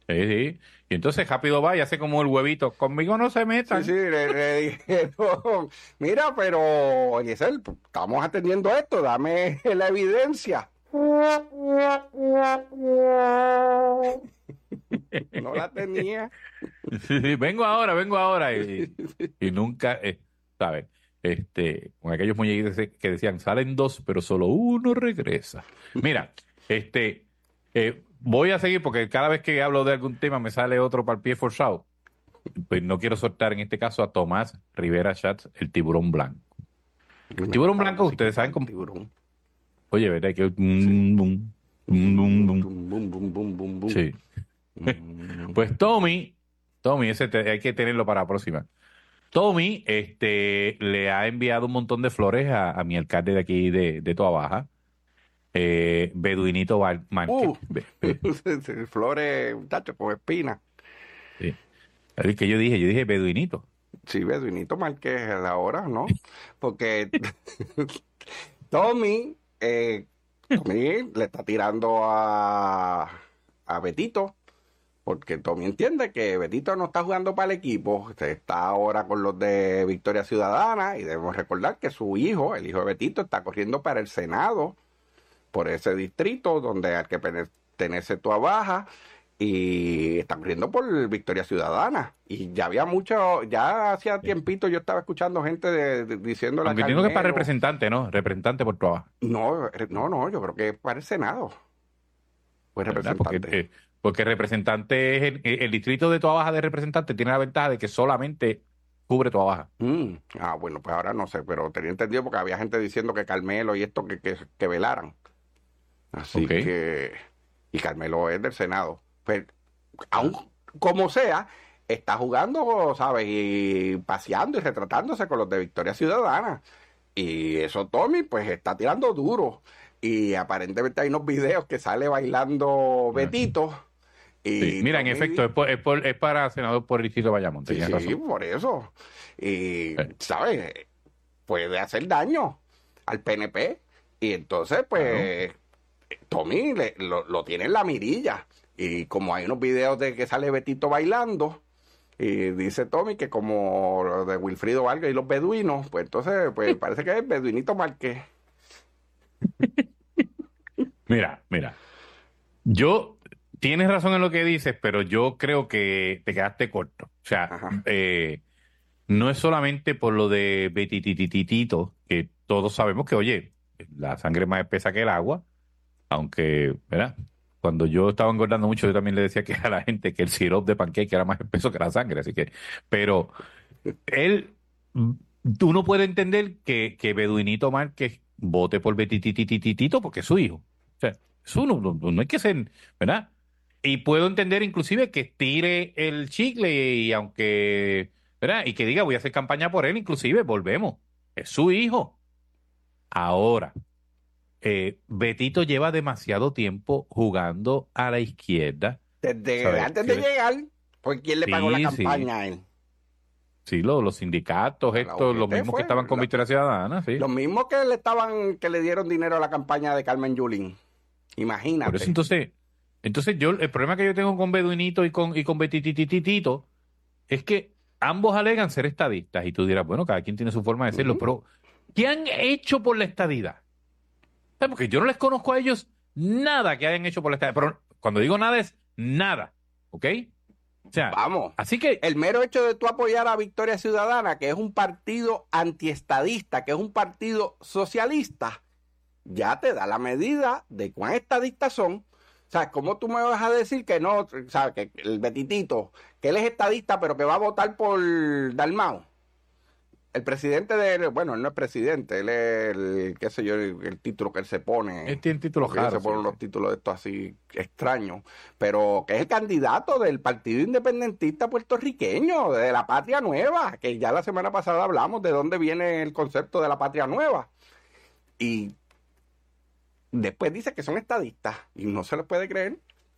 Sí, sí. Y entonces rápido va y hace como el huevito. Conmigo no se metan. Sí, sí, le, le dijeron, mira, pero Eliezer, estamos atendiendo esto, dame la evidencia. No la tenía. Sí, sí, vengo ahora, vengo ahora. Y, y nunca, eh, ¿sabes? Este, con aquellos muñequitos que decían, salen dos, pero solo uno regresa. Mira, este, eh, voy a seguir porque cada vez que hablo de algún tema me sale otro para el pie forzado. Pues no quiero soltar en este caso a Tomás Rivera Schatz, el tiburón blanco. El tiburón blanco, ustedes saben cómo. Tiburón. Oye, ¿verdad? Que. Mm, bum, bum, bum, bum. Bum, bum, bum, bum, bum, bum. Sí. Mm. Pues Tommy, Tommy, ese te- hay que tenerlo para la próxima. Tommy, este, le ha enviado un montón de flores a, a mi alcalde de aquí de, de Toa Baja, eh, Beduinito Val- Márquez. Uh. Be- be- Flores, muchachos, con espinas. sí. Es que yo dije, yo dije Beduinito. Sí, Beduinito Márquez a la hora, ¿no? Porque Tommy, eh, Tommy le está tirando a, a Betito, porque Tommy entiende que Betito no está jugando para el equipo, está ahora con los de Victoria Ciudadana, y debemos recordar que su hijo, el hijo de Betito, está corriendo para el Senado por ese distrito donde al que pertenece Toa Baja, y está corriendo por Victoria Ciudadana. Y ya había mucho, ya hacía tiempito yo estaba escuchando gente de, de, diciéndole a Aunque entiendo que es para Carmelo. representante, ¿no? Representante por Toa Baja. No, no, no, yo creo que es para el Senado. Pues ¿Verdad? representante. Porque, eh, porque representante es el, el distrito de Toa Baja de representante tiene la ventaja de que solamente cubre Toa Baja. Mm, Ah, bueno, pues ahora no sé, pero tenía entendido porque había gente diciendo que Carmelo y esto que, que, que velaran. Así Ok. que, y Carmelo es del Senado. Pues, aún como sea, está jugando, ¿sabes? Y paseando y retratándose con los de Victoria Ciudadana. Y eso Tommy, pues está tirando duro. Y aparentemente hay unos videos que sale bailando Betito. Y Sí. Mira, en Tommy- efecto, es, por- es, por- es para senador por el distrito de Bayamón. Sí, tenías sí, razón. por eso. Y, Sí. ¿sabes? Puede hacer daño al P N P. Y entonces, pues, Tommy le- lo, lo tiene en la mirilla. Y como hay unos videos de que sale Betito bailando, y dice Tommy que como lo de Wilfrido Vargas y los beduinos, pues entonces, pues parece que es Beduinito Márquez. Mira, mira. Yo, tienes razón en lo que dices, pero yo creo que te quedaste corto. O sea, Ajá. eh, no es solamente por lo de Betitititito, que todos sabemos que, oye, la sangre es más espesa que el agua, aunque, ¿verdad? Cuando yo estaba engordando mucho, yo también le decía que a la gente que el sirope de pancake era más espeso que la sangre, así que, pero él, uno puede entender que, que Beduinito Márquez vote por Betitititito porque es su hijo. O sea, eso no, no, no hay que ser, ¿verdad? Y puedo entender inclusive que tire el chicle y aunque, ¿verdad? Y que diga voy a hacer campaña por él, inclusive volvemos. Es su hijo. Ahora, eh, Betito lleva demasiado tiempo jugando a la izquierda. Desde ¿Sabes? antes Que- de llegar, pues ¿quién le pagó Sí, la sí. campaña a él? Sí, los, los sindicatos, La estos, los U G T mismos fue, que estaban con la- Victoria Ciudadana, sí. Los mismos que le estaban, que le dieron dinero a la campaña de Carmen Yulín. Imagínate. Por eso entonces, entonces yo, el problema que yo tengo con Beduinito y con, y con Betitititito es que ambos alegan ser estadistas y tú dirás, bueno, cada quien tiene su forma de serlo, Ujú. pero ¿qué han hecho por la estadidad? ¿Sabes? Porque yo no les conozco a ellos nada que hayan hecho por la estadidad, pero cuando digo nada es nada, ¿ok? O sea, Vamos. así que El mero hecho de tú apoyar a Victoria Ciudadana, que es un partido antiestadista, que es un partido socialista, ya te da la medida de cuán estadistas son. O sea, ¿cómo tú me vas a decir que no? O sea, que el Betitito, que él es estadista, pero que va a votar por Dalmau. El presidente de, bueno, él no es presidente, él es el, qué sé yo, el, el título que él se pone. él tiene títulos Porque ellos raros. se ponen sí, los sí. títulos de estos así extraños, pero que es el candidato del Partido Independentista puertorriqueño, de la Patria Nueva, que ya la semana pasada hablamos de dónde viene el concepto de la Patria Nueva. Y después dice que son estadistas y no se les puede creer.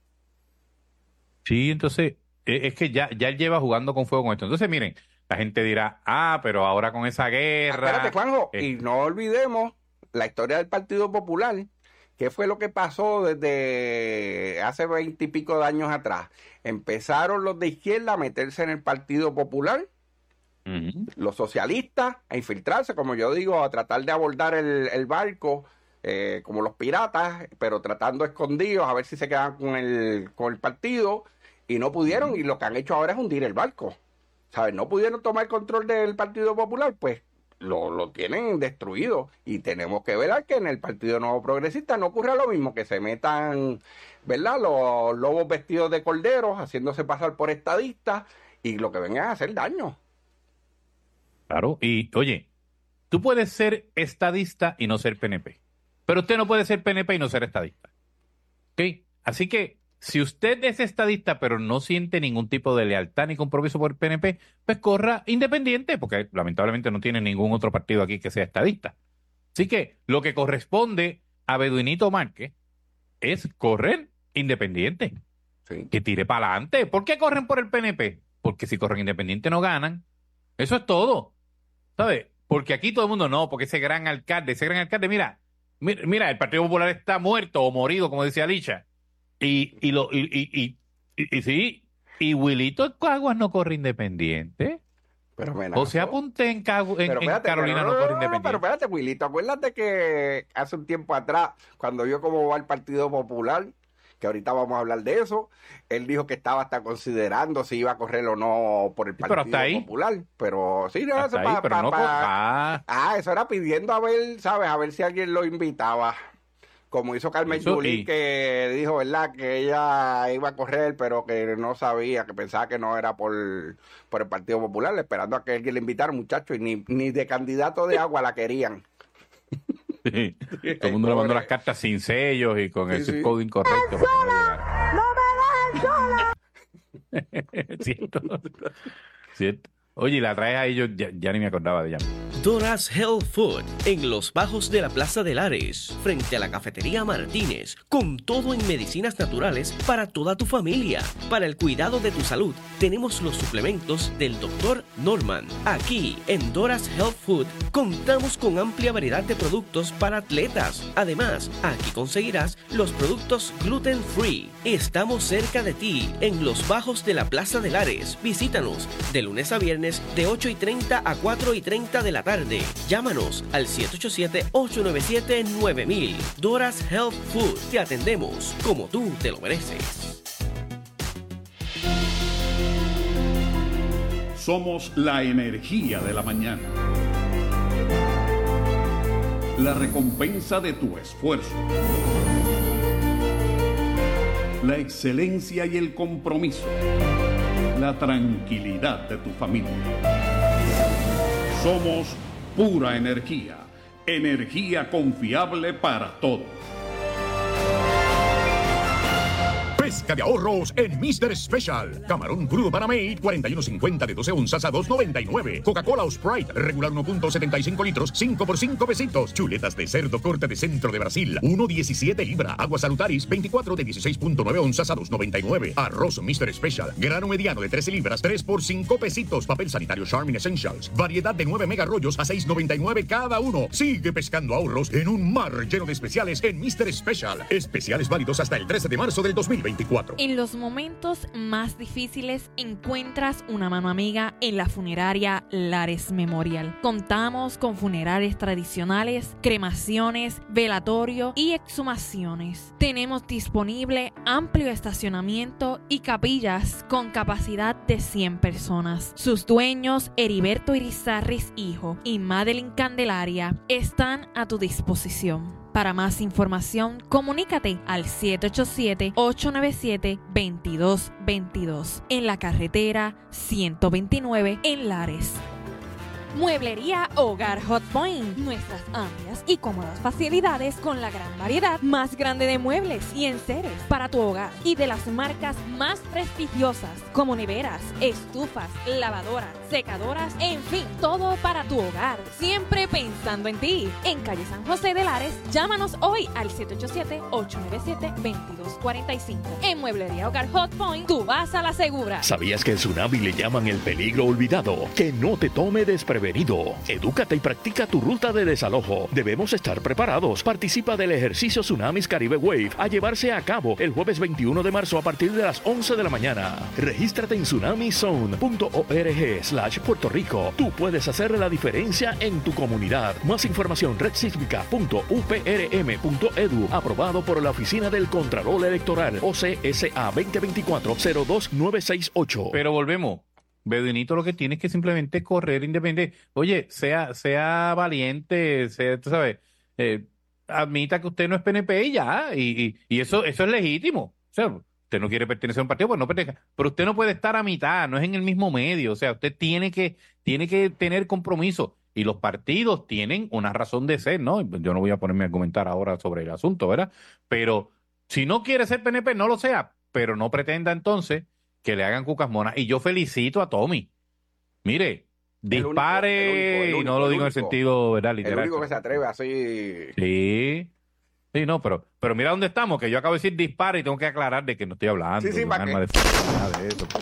Sí, entonces, eh, es que ya, ya él lleva jugando con fuego con esto. Entonces, miren, la gente dirá, ah, pero ahora con esa guerra. Espérate, Juanjo, eh, y no olvidemos la historia del Partido Popular, ¿Qué fue lo que pasó desde hace veinte y pico de años atrás? Empezaron los de izquierda a meterse en el Partido Popular, uh-huh. los socialistas a infiltrarse, como yo digo, a tratar de abordar el, el barco, eh, como los piratas, pero tratando escondidos a ver si se quedan con el, con el partido, y no pudieron, uh-huh. y lo que han hecho ahora es hundir el barco. ¿Sabes? No pudieron tomar control del Partido Popular, pues Lo, lo tienen destruido, y tenemos que ver que en el Partido Nuevo Progresista no ocurra lo mismo, que se metan, ¿verdad?, los lobos vestidos de corderos haciéndose pasar por estadistas y lo que vengan a hacer daño. Claro, y oye, tú puedes ser estadista y no ser P N P, pero usted no puede ser P N P y no ser estadista. ¿Ok? Así que si usted es estadista pero no siente ningún tipo de lealtad ni compromiso por el P N P, pues corra independiente, porque lamentablemente no tiene ningún otro partido aquí que sea estadista. Así que lo que corresponde a Beduinito Márquez es correr independiente. Sí. Que tire para adelante. ¿Por qué corren por el P N P? Porque si corren independiente no ganan. Eso es todo. ¿Sabes? Porque aquí todo el mundo no, porque ese gran alcalde, ese gran alcalde, mira, mira, mira el Partido Popular está muerto o morido, como decía Licha. Y, y, lo, y, y, y, y, y sí, y Wilito Caguas no corre independiente. Pero o sea, apunté en, Cagu en, espérate, en Carolina pero, no, no corre independiente. Pero espérate, Wilito, acuérdate que hace un tiempo atrás, cuando vio cómo va el Partido Popular, que ahorita vamos a hablar de eso, él dijo que estaba hasta considerando si iba a correr o no por el Partido pero hasta ahí. Popular. Pero sí, no, hasta eso ahí, pa, pero pa, no pa, pa. Ah, eso era pidiendo a ver, ¿sabes? A ver si alguien lo invitaba. Como hizo Carmen Yulín, que dijo, ¿verdad?, que ella iba a correr, pero que no sabía, que pensaba que no era por, por el Partido Popular, esperando a que alguien le invitara, muchachos, y ni, ni de candidato de agua la querían. Sí. Todo el mundo le mandó las cartas sin sellos y con sí, el zip code incorrecto. ¡No me dejen sola! Cierto. Cierto. Oye, la traes ahí, yo ya, ya ni me acordaba de ella. Doras Health Food, en los bajos de la Plaza de Lares, frente a la Cafetería Martínez, con todo en medicinas naturales para toda tu familia. Para el cuidado de tu salud, tenemos los suplementos del doctor Norman. Aquí, en Doras Health Food, contamos con amplia variedad de productos para atletas. Además, aquí conseguirás los productos gluten free. Estamos cerca de ti, en los bajos de la Plaza de Lares. Visítanos de lunes a viernes de ocho y treinta a cuatro y treinta de la tarde. Llámanos al siete ocho siete, ocho nueve siete, nueve mil. Doras Health Food. Te atendemos como tú te lo mereces. Somos la energía de la mañana. La recompensa de tu esfuerzo. La excelencia y el compromiso. La tranquilidad de tu familia. Somos pura energía, energía confiable para todos. Pesca de ahorros en mister Special. Camarón crudo Panamade, cuarenta y uno cincuenta de doce onzas a dos noventa y nueve. Coca-Cola o Sprite, regular uno punto setenta y cinco litros, cinco por cinco pesitos. Chuletas de cerdo corte de centro de Brasil, uno diecisiete libra. Agua Salutaris, veinticuatro de dieciséis punto nueve onzas a dos noventa y nueve. Arroz mister Special, grano mediano de trece libras, tres por cinco pesitos. Papel sanitario Charmin Essentials, variedad de nueve mega rollos a seis noventa y nueve cada uno. Sigue pescando ahorros en un mar lleno de especiales en mister Special. Especiales válidos hasta el trece de marzo del dos mil veinticuatro. En los momentos más difíciles encuentras una mano amiga en la funeraria Lares Memorial. Contamos con funerales tradicionales, cremaciones, velatorio y exhumaciones. Tenemos disponible amplio estacionamiento y capillas con capacidad de cien personas. Sus dueños, Heriberto Irizarris hijo y Madeline Candelaria, están a tu disposición. Para más información, comunícate al siete ocho siete, ocho nueve siete, dos dos dos dos en la carretera ciento veintinueve en Lares. Mueblería Hogar Hot Point. Nuestras amplias y cómodas facilidades con la gran variedad más grande de muebles y enseres para tu hogar y de las marcas más prestigiosas como neveras, estufas, lavadoras, secadoras, en fin, todo para tu hogar. Siempre pensando en ti. En calle San José de Lares, llámanos hoy al siete ocho siete, ocho nueve siete, dos dos cuatro cinco. En Mueblería Hogar Hot Point, tú vas a la segura. ¿Sabías que el tsunami le llaman el peligro olvidado? Que no te tome desprevenido. prevenido. Edúcate y practica tu ruta de desalojo. Debemos estar preparados. Participa del ejercicio Tsunamis Caribe Wave a llevarse a cabo el jueves veintiuno de marzo a partir de las once de la mañana. Regístrate en tsunamizone punto org slash Puerto Rico. Tú puedes hacer la diferencia en tu comunidad. Más información red sísmica punto u p r m punto e d u. Aprobado por la Oficina del Contralor Electoral O C S A veinte veinticuatro cero dos nueve seis ocho. Pero volvemos. Bedinito lo que tiene es que simplemente correr independiente. Oye, sea, sea valiente, sea, tú sabes, eh, admita que usted no es P N P y ya, y, y, y eso, eso es legítimo. O sea, usted no quiere pertenecer a un partido, pues no pertenezca. Pero usted no puede estar a mitad, no es en el mismo medio. O sea, usted tiene que, tiene que tener compromiso. Y los partidos tienen una razón de ser, ¿no? Yo no voy a ponerme a comentar ahora sobre el asunto, ¿verdad? Pero si no quiere ser P N P, no lo sea. Pero no pretenda entonces que le hagan cucas monas. Y yo felicito a Tommy. Mire, dispare, el único, el único, y no lo digo en el sentido, ¿verdad? Literal. El único que se atreve así. Sí. Sí, no, pero, pero mira dónde estamos, que yo acabo de decir dispare y tengo que aclarar de que no estoy hablando Sí, sí, de un ¿para arma qué? de fuego, nada de eso.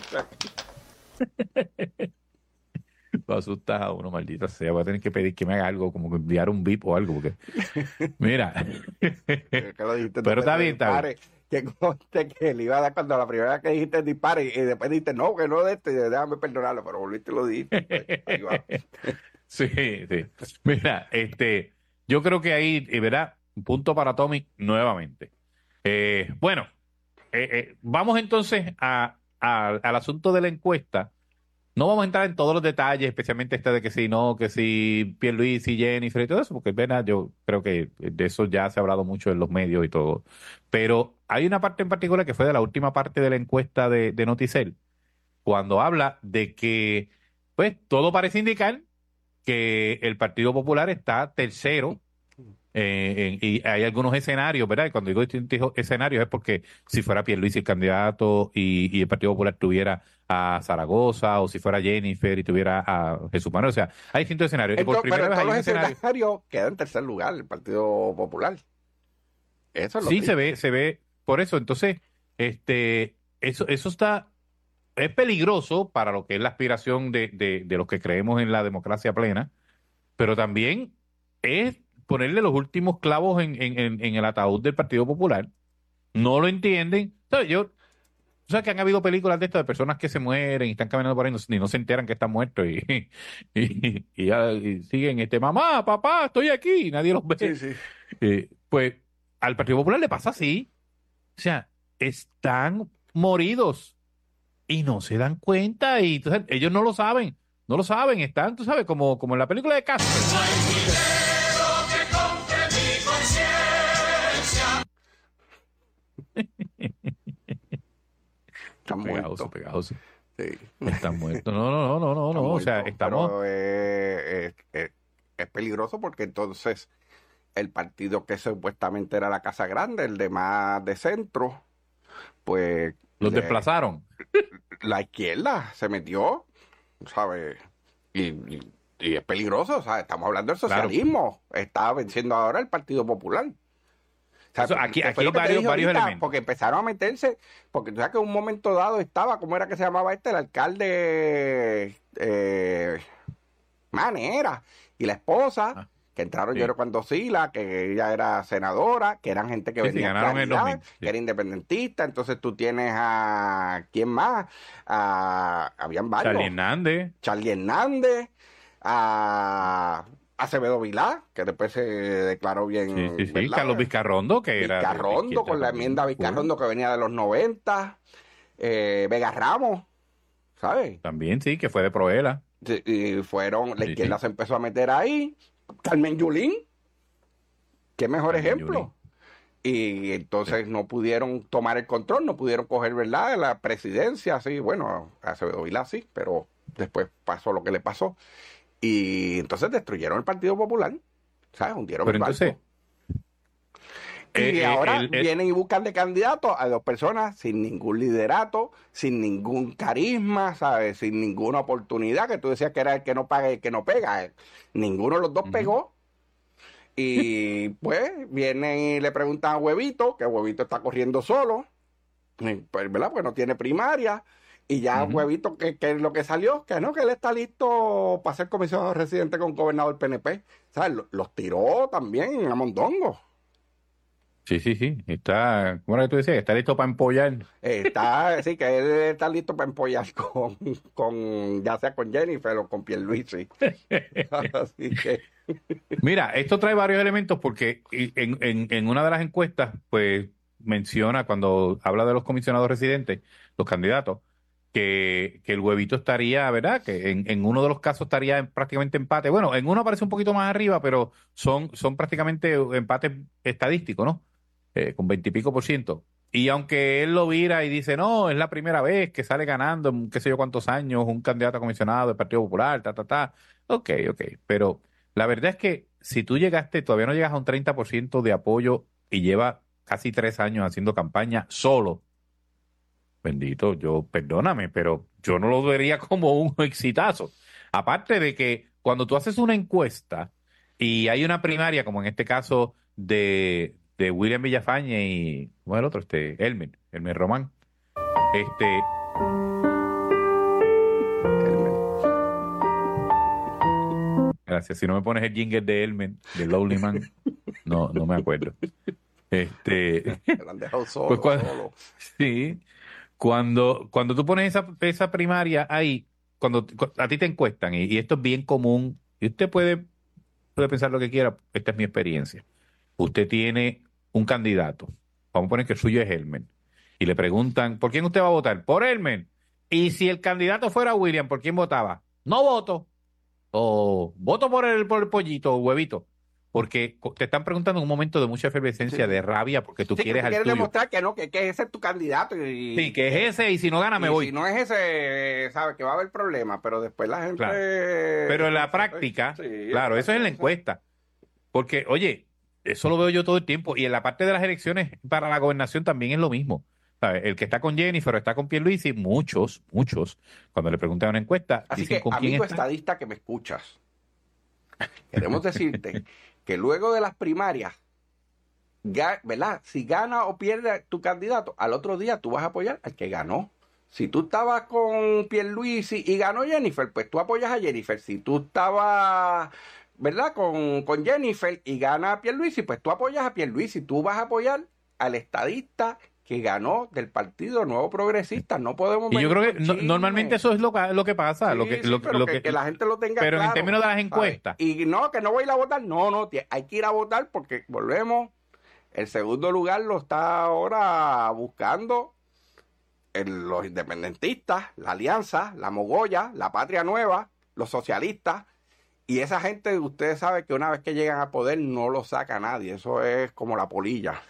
Lo asustas a uno, maldita sea. Voy a tener que pedir que me haga algo, como que enviar un bip o algo, porque mira. Que lo dijiste, Pero está bien, está bien. Que conste que le iba a dar cuando la primera vez que dijiste dispare y después dijiste no, que no de este, déjame perdonarlo, pero volviste y lo dijiste. Pues, ahí va. Sí, sí. Mira, este, yo creo que ahí, eh, ¿verdad? Un punto para Tommy nuevamente. Eh, bueno, eh, eh, vamos entonces a, a- al asunto de la encuesta. No vamos a entrar en todos los detalles, especialmente este de que si no, que si Pierluisi, Jennifer y todo eso, porque ¿verdad? Yo creo que de eso ya se ha hablado mucho en los medios y todo. Pero hay una parte en particular que fue de la última parte de la encuesta de, de Noticel, cuando habla de que, pues, todo parece indicar que el Partido Popular está tercero. Eh, en- y hay algunos escenarios, ¿verdad? Y cuando digo distintos escenarios es porque si fuera Pierluisi el candidato y, y el Partido Popular tuviera a Zaragoza, o si fuera Jennifer y tuviera a Jesús Manuel, o sea, hay distintos escenarios. Y por Entonces, primera pero vez hay todos un los escenario. escenarios queda en tercer lugar el Partido Popular. Eso es lo Sí, triste. se ve, se ve. Por eso, entonces, este, eso, eso está, es peligroso para lo que es la aspiración de, de, de los que creemos en la democracia plena, pero también es ponerle los últimos clavos en, en, en, en el ataúd del Partido Popular. No lo entienden. ¿Sabes? Yo, o sea, que han habido películas de estas de personas que se mueren y están caminando por ahí y no, y no se enteran que están muertos y, y, y ya y siguen, este, mamá, papá, estoy aquí, y nadie los ve. Sí, sí. Eh, pues al Partido Popular le pasa así. O sea, están moridos y no se dan cuenta y entonces, ellos no lo saben, no lo saben, están, tú sabes, como, como en la película de Castro. Están Pegajoso, muertos. pegajoso. Sí. Están muertos. No, no, no, no, no, Están no. O sea, muertos, estamos. pero, eh, eh, eh, es peligroso porque entonces el partido que supuestamente era la Casa Grande, el de más de centro, pues Los le- desplazaron. la izquierda se metió, ¿sabes? Y, y- y es peligroso, o sea, estamos hablando del Claro. socialismo. Está venciendo ahora el Partido Popular. O sea, Eso, aquí- que aquí fue lo hay que te varios- dije varios ahorita, elementos. Porque empezaron a meterse, porque tú sabes que en un momento dado estaba, ¿cómo era que se llamaba este? El alcalde eh, Manera y la esposa, Ah, que entraron sí. yo creo cuando Sila, que ella era senadora, que eran gente que Sí, sí, venía ganaron en el dos mil, sí. que era independentista, entonces tú tienes a, ¿quién más? A, habían varios. Charlie Hernández. Charlie Hernández, a Acevedo Vilá, que después se declaró bien. Sí, sí, sí. ¿verdad? Carlos Vizcarrondo, que era. de- de Vizcarrondo, izquierda con la también. enmienda Vizcarrondo que venía de los noventa. Eh, Vega Ramos, ¿sabes? También, sí, que fue de Proela. Sí, y fueron, la Sí, izquierda sí. se empezó a meter ahí. Carmen Yulín, qué mejor Carmen ejemplo. Y entonces no pudieron tomar el control, no pudieron coger, ¿verdad?, la presidencia, así, bueno, Acevedo Vilá sí, pero después pasó lo que le pasó. Y entonces destruyeron el Partido Popular, ¿sabes? Hundieron Pero el barco. entonces. Y eh, eh, ahora el- el- vienen y buscan de candidato a dos personas sin ningún liderato, sin ningún carisma, ¿sabes? Sin ninguna oportunidad, que tú decías que era el que no paga y el que no pega. Ninguno de los dos Ujú. pegó. Y pues vienen y le preguntan a Huevito, que Huevito está corriendo solo, eh, pues, ¿verdad? Porque no tiene primaria. Y ya Ujú. Huevito, que, que lo que salió, que no, que él está listo para ser comisionado residente con gobernador P N P. ¿Sabes? Lo- Los tiró también a mondongo. Sí, sí, sí. Está, ¿cómo era que tú decías? Está listo para empollar. Está, sí, que él está listo para empollar con, con, ya sea con Jennifer o con Pierluisi. Así que, Mira, esto trae varios elementos porque y- en, en, en una de las encuestas, pues menciona cuando habla de los comisionados residentes, los candidatos, que, que el Huevito estaría, ¿verdad? Que en, en uno de los casos estaría en prácticamente empate. Bueno, en uno aparece un poquito más arriba, pero son, son prácticamente empates estadísticos, ¿no? Eh, con veintipico por ciento. Y aunque él lo vira y dice, no, es la primera vez que sale ganando en qué sé yo cuántos años un candidato a comisionado del Partido Popular, ta, ta, ta. Ok, ok. Pero la verdad es que si tú llegaste, todavía no llegas a un treinta por ciento de apoyo y lleva casi tres años haciendo campaña solo, bendito, yo, perdóname, pero yo no lo vería como un exitazo. Aparte de que cuando tú haces una encuesta y hay una primaria, como en este caso de, de William Villafañe y, ¿cómo es el otro? Este, Elmer, Elmer Román. Este, gracias. Si no me pones el jingle de Elmer, de Lonely Man, no, no me acuerdo. Este, se lo han dejado solo, pues cuando, solo. sí, cuando, cuando tú pones esa, esa primaria ahí, cuando cu- a ti te encuestan, y, y esto es bien común, y usted puede, puede pensar lo que quiera, esta es mi experiencia. Usted tiene un candidato, vamos a poner que el suyo es Elmer, y le preguntan, ¿por quién usted va a votar? Por Elmer. Y si el candidato fuera William, ¿por quién votaba? No voto. O voto por el, por el pollito o huevito. Porque co- te están preguntando en un momento de mucha efervescencia, Sí. de rabia, porque tú Sí, que quieres tú al quieres tuyo. demostrar que no, que, que ese es tu candidato. Y, Sí, que es ese, y si no gana, me y voy. si no es ese, sabes que va a haber problemas, pero después la gente... Claro. Pero en la práctica, Sí, claro, eso es en la sí. encuesta. Porque, oye, eso lo veo yo todo el tiempo. Y en la parte de las elecciones para la gobernación también es lo mismo. ¿Sabes? El que está con Jennifer o está con Pierluisi, muchos, muchos, cuando le preguntan en una encuesta, Así dicen que, con quién amigo está. estadista que me escuchas, queremos decirte que luego de las primarias, ga- ¿verdad? Si gana o pierde tu candidato, al otro día tú vas a apoyar al que ganó. Si tú estabas con Pierluisi y ganó Jennifer, pues tú apoyas a Jennifer. Si tú estabas, ¿verdad? Con, con Jennifer y gana Pierluisi, pues tú apoyas a Pierluisi. Tú vas a apoyar al estadista que ganó del Partido Nuevo Progresista. No podemos Y yo venir creo que con no- chismes. normalmente eso es lo que, lo que pasa. Sí, lo que, sí, lo, pero lo que, que- que la gente lo tenga pero en claro, términos de las ¿sabes? encuestas. Y no, que no voy a ir a votar. No, no, tie- hay que ir a votar porque volvemos. El segundo lugar lo está ahora buscando el- los independentistas, la Alianza, la Mogolla, la Patria Nueva, los socialistas. Y esa gente, ustedes saben que una vez que llegan al poder no lo saca nadie. Eso es como la polilla.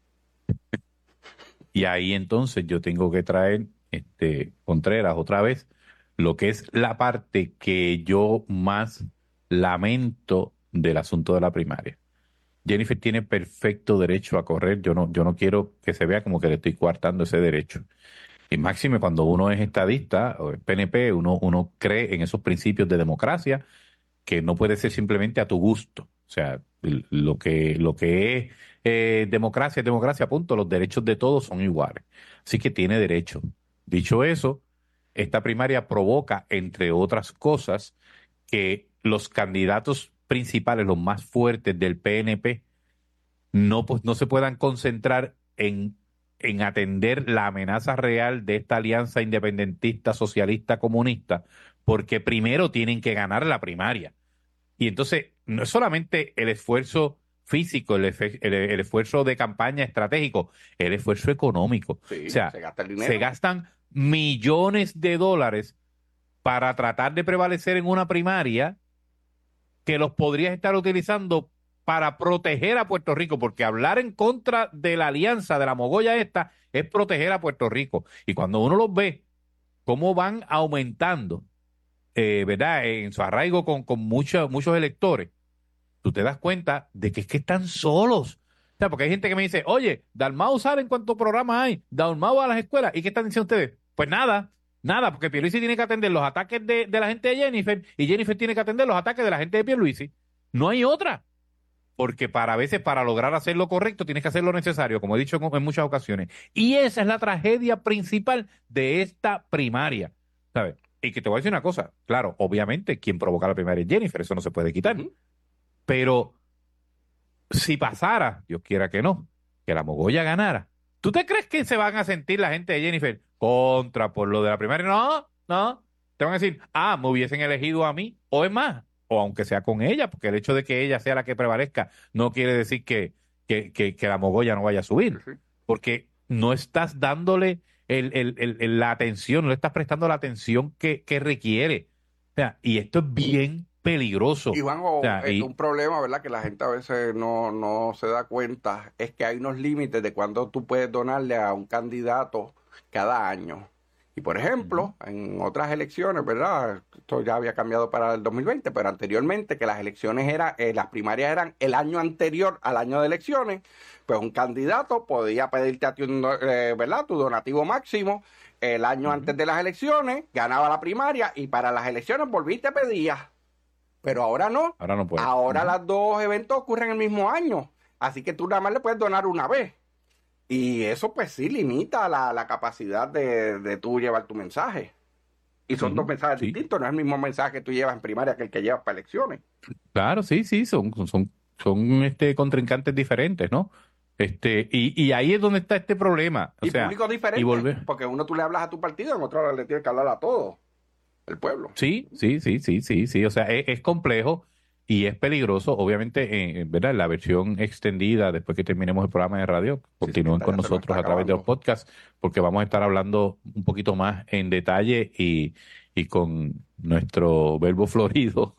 Y ahí entonces yo tengo que traer, este, Contreras, otra vez, lo que es la parte que yo más lamento del asunto de la primaria. Jennifer tiene perfecto derecho a correr. Yo no, yo no quiero que se vea como que le estoy coartando ese derecho. Y máxime cuando uno es estadista o P N P, uno, uno cree en esos principios de democracia que no puede ser simplemente a tu gusto. O sea, l- lo que, lo que es eh, democracia es democracia, punto. Los derechos de todos son iguales. Así que tiene derecho. Dicho eso, esta primaria provoca, entre otras cosas, que los candidatos principales, los más fuertes del P N P, no, pues, no se puedan concentrar en, en atender la amenaza real de esta alianza independentista, socialista, comunista, porque primero tienen que ganar la primaria. Y entonces, no es solamente el esfuerzo físico, el, efe- el- el esfuerzo de campaña estratégico, el esfuerzo económico. Sí, o sea, se gasta el dinero. se gastan millones de dólares para tratar de prevalecer en una primaria que los podrías estar utilizando para proteger a Puerto Rico, porque hablar en contra de la alianza de la mogolla esta es proteger a Puerto Rico. Y cuando uno los ve, cómo van aumentando, eh, ¿verdad? En su arraigo con, con muchos muchos electores, tú te das cuenta de que es que están solos. O sea, porque hay gente que me dice, oye, Dalmau sabe en cuántos programas hay, Dalmau va a las escuelas. ¿Y qué están diciendo ustedes? Pues nada, nada, porque Pierluisi tiene que atender los ataques de, de la gente de Jennifer y Jennifer tiene que atender los ataques de la gente de Pierluisi. No hay otra. porque para a veces para lograr hacer lo correcto tienes que hacer lo necesario, como he dicho en, en muchas ocasiones. Y esa es la tragedia principal de esta primaria, ¿sabes? Y que te voy a decir una cosa, claro, obviamente quien provoca la primaria es Jennifer, eso no se puede quitar. Uh-huh. Pero si pasara, Dios quiera que no, que la Mogolla ganara, ¿tú te crees que se van a sentir la gente de Jennifer contra por lo de la primaria? No, no. Te van a decir, ah, me hubiesen elegido a mí, o es más, o aunque sea con ella, porque el hecho de que ella sea la que prevalezca no quiere decir que, que, que, que la Mogolla no vaya a subir, uh-huh. porque no estás dándole el, el, el, el, la atención, no le estás prestando la atención que, que requiere. O sea, y esto es bien peligroso. Y Juanjo, o sea, y... y... un problema, ¿verdad? Que la gente a veces no, no se da cuenta, es que hay unos límites de cuando tú puedes donarle a un candidato cada año. Y por ejemplo, uh-huh. en otras elecciones, ¿verdad? Esto ya había cambiado para el dos mil veinte, pero anteriormente que las elecciones eran, eh, las primarias eran el año anterior al año de elecciones, pues un candidato podía pedirte a ti, un, eh, ¿verdad? Tu donativo máximo el año uh-huh. antes de las elecciones, ganaba la primaria y para las elecciones volviste a pedir. Pero ahora no. Ahora no puede. Ahora uh-huh. los dos eventos ocurren el mismo año, así que tú nada más le puedes donar una vez. Y eso pues sí limita la, la capacidad de, de tú llevar tu mensaje. Y son uh-huh, dos mensajes sí. distintos, no es el mismo mensaje que tú llevas en primaria que el que llevas para elecciones. Claro, sí, sí, son, son, son este, contrincantes diferentes, ¿no? Este, y, y ahí es donde está este problema. O y sea, públicos diferentes, y volver... porque uno tú le hablas a tu partido, en otro le tienes que hablar a todo el pueblo. Sí, sí, sí, sí, sí, sí. O sea, es, es complejo. Y es peligroso, obviamente, eh, ¿verdad? La versión extendida, después que terminemos el programa de radio, continúen sí, sí, con nosotros a través de los podcasts, porque vamos a estar hablando un poquito más en detalle y, y con nuestro verbo florido.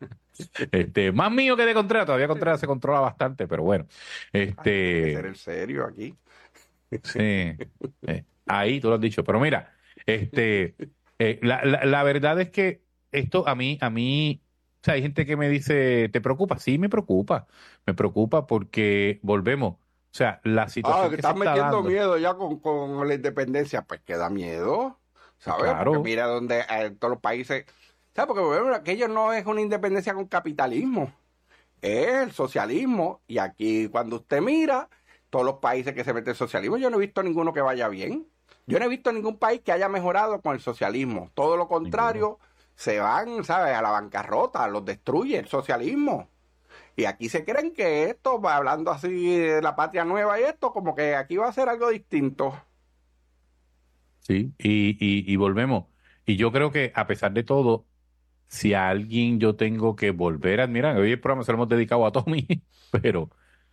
este, más mío que de Contreras, todavía Contreras se controla bastante, pero bueno. Este, Hay que ser el serio aquí. sí, eh, ahí tú lo has dicho. Pero mira, este, eh, la, la, la verdad es que esto a mí, a mí, o sea, hay gente que me dice, ¿te preocupa? Sí, me preocupa. Me preocupa porque volvemos. O sea, la situación ah, que que estás se está metiendo dando... miedo ya con, con la independencia. Pues que da miedo, ¿sabes? Claro. Porque mira donde eh, todos los países... ¿Sabes? Porque volvemos, aquello no es una independencia con capitalismo. Es el socialismo. Y aquí, cuando usted mira, todos los países que se meten en socialismo, yo no he visto ninguno que vaya bien. Yo no he visto ningún país que haya mejorado con el socialismo. Todo lo contrario... Ninguno. Se van, ¿sabes?, a la bancarrota, los destruye el socialismo. Y aquí se creen que esto, hablando así de la patria nueva y esto, como que aquí va a ser algo distinto. Sí, y, y, y volvemos. Y yo creo que a pesar de todo, si a alguien yo tengo que volver a admirar, hoy el programa se lo hemos dedicado a Tommy, pero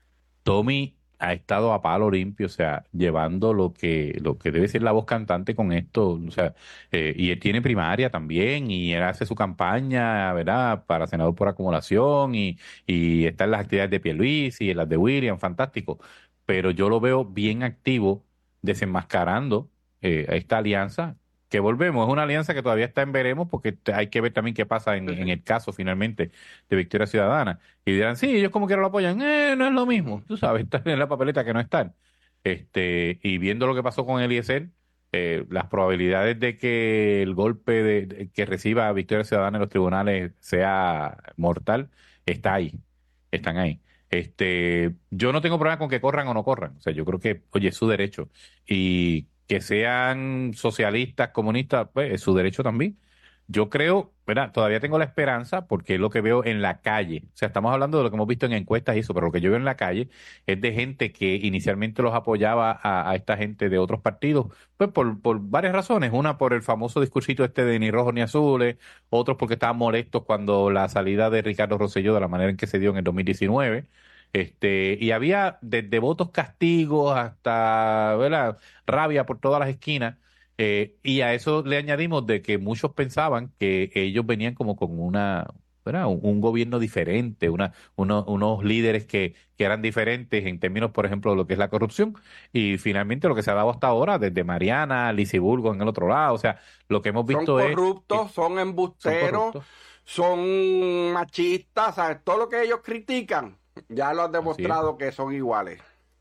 Tommy ha estado a palo limpio, o sea, llevando lo que lo que debe ser la voz cantante con esto, o sea, eh, y él tiene primaria también, y él hace su campaña, ¿verdad?, para senador por acumulación, y, y está en las actividades de Pierluisi y en las de William, fantástico, pero yo lo veo bien activo, desenmascarando eh, esta alianza, que volvemos, es una alianza que todavía está en veremos, porque hay que ver también qué pasa en, en el caso finalmente de Victoria Ciudadana. Y dirán, sí, ellos como quiera lo apoyan, eh, no es lo mismo, tú sabes, están en la papeleta que no están. Este, y viendo lo que pasó con Eliezer, eh, las probabilidades de que el golpe de, de, que reciba Victoria Ciudadana en los tribunales sea mortal, está ahí, están ahí. Este, yo no tengo problema con que corran o no corran, o sea, yo creo que, oye, es su derecho. Y que sean socialistas, comunistas, pues es su derecho también. Yo creo, ¿verdad? Todavía tengo la esperanza porque es lo que veo en la calle. O sea, estamos hablando de lo que hemos visto en encuestas y eso, pero lo que yo veo en la calle es de gente que inicialmente los apoyaba a, a esta gente de otros partidos, pues por, por varias razones. Una, por el famoso discursito este de ni rojos ni azules, otros porque estaban molestos cuando la salida de Ricardo Rosselló, de la manera en que se dio en el dos mil diecinueve, Este, y había desde votos castigos hasta, ¿verdad?, rabia por todas las esquinas, eh, y a eso le añadimos de que muchos pensaban que ellos venían como con una, ¿verdad?, un, un gobierno diferente, una, uno, unos líderes que, que eran diferentes en términos, por ejemplo, de lo que es la corrupción, y finalmente lo que se ha dado hasta ahora, desde Mariana, Lisiburgo en el otro lado, o sea, lo que hemos visto son es... corruptos, es, son embusteros, son, son machistas, ¿sabes? Todo lo que ellos critican ya lo han demostrado que son iguales.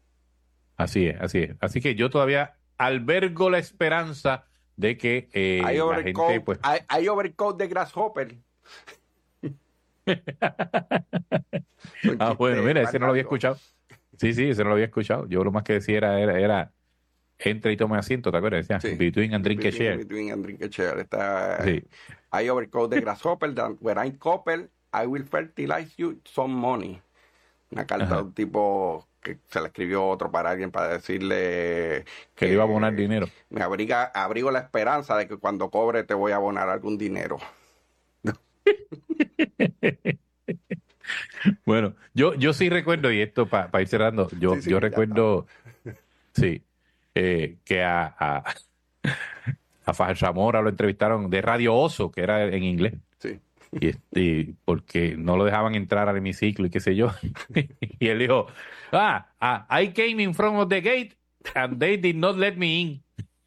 Así es, así es. Así que yo todavía albergo la esperanza de que eh, hay la gente, pues... Hay, hay overcoat de Grasshopper. Ah, bueno, mira, ese no lo había escuchado. Sí, sí, ese no lo había escuchado. Yo lo más que decía era, era, era entre y tome asiento, ¿te acuerdas? Decía, sí. Between and drink a share. Between and drink a share. Está, sí. I overcome the grasshopper, that when I couple, I will fertilize you some money. Una carta Ajá. de un tipo que se le escribió otro para alguien para decirle que, que le iba a abonar dinero. Me abriga, abrigo la esperanza de que cuando cobre te voy a abonar algún dinero. Bueno, yo, yo sí recuerdo, y esto para pa ir cerrando, yo, sí, sí, yo recuerdo, sí, eh, que a, a, a Fajar Zamora lo entrevistaron de Radio Oso, que era en inglés. Sí. Y, y porque no lo dejaban entrar al hemiciclo y qué sé yo. Y él dijo, ah, ah, I came in front of the gate and they did not let me in.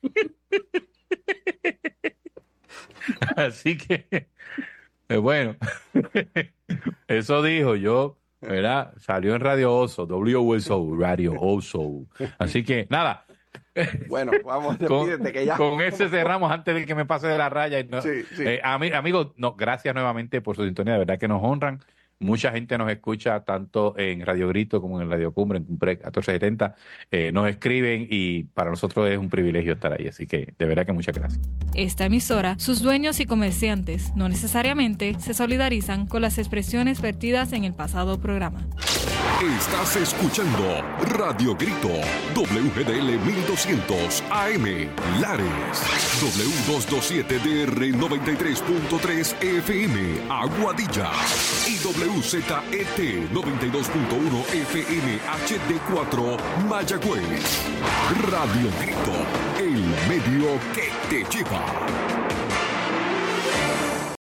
Así que, bueno, eso dijo yo, ¿verdad? Salió en Radio Oso, W O S O, Radio Oso. Así que, nada. Bueno, vamos, con, que ya. Con ese cerramos antes de que me pase de la raya. Y no, sí, sí. Eh, am- amigos, no, gracias nuevamente por su sintonía, de verdad que nos honran. Mucha gente nos escucha tanto en Radio Grito como en Radio Cumbre, en Cumbre catorce setenta. Eh, nos escriben y para nosotros es un privilegio estar ahí. Así que de verdad que muchas gracias. Esta emisora, sus dueños y comerciantes no necesariamente se solidarizan con las expresiones vertidas en el pasado programa. Estás escuchando Radio Grito, W G D L mil doscientos A M, Lares, W doscientos veintisiete D R noventa y tres punto tres F M, Aguadilla, y W Z E T noventa y dos punto uno F M H D cuatro, Mayagüez. Radio Grito, el medio que te lleva.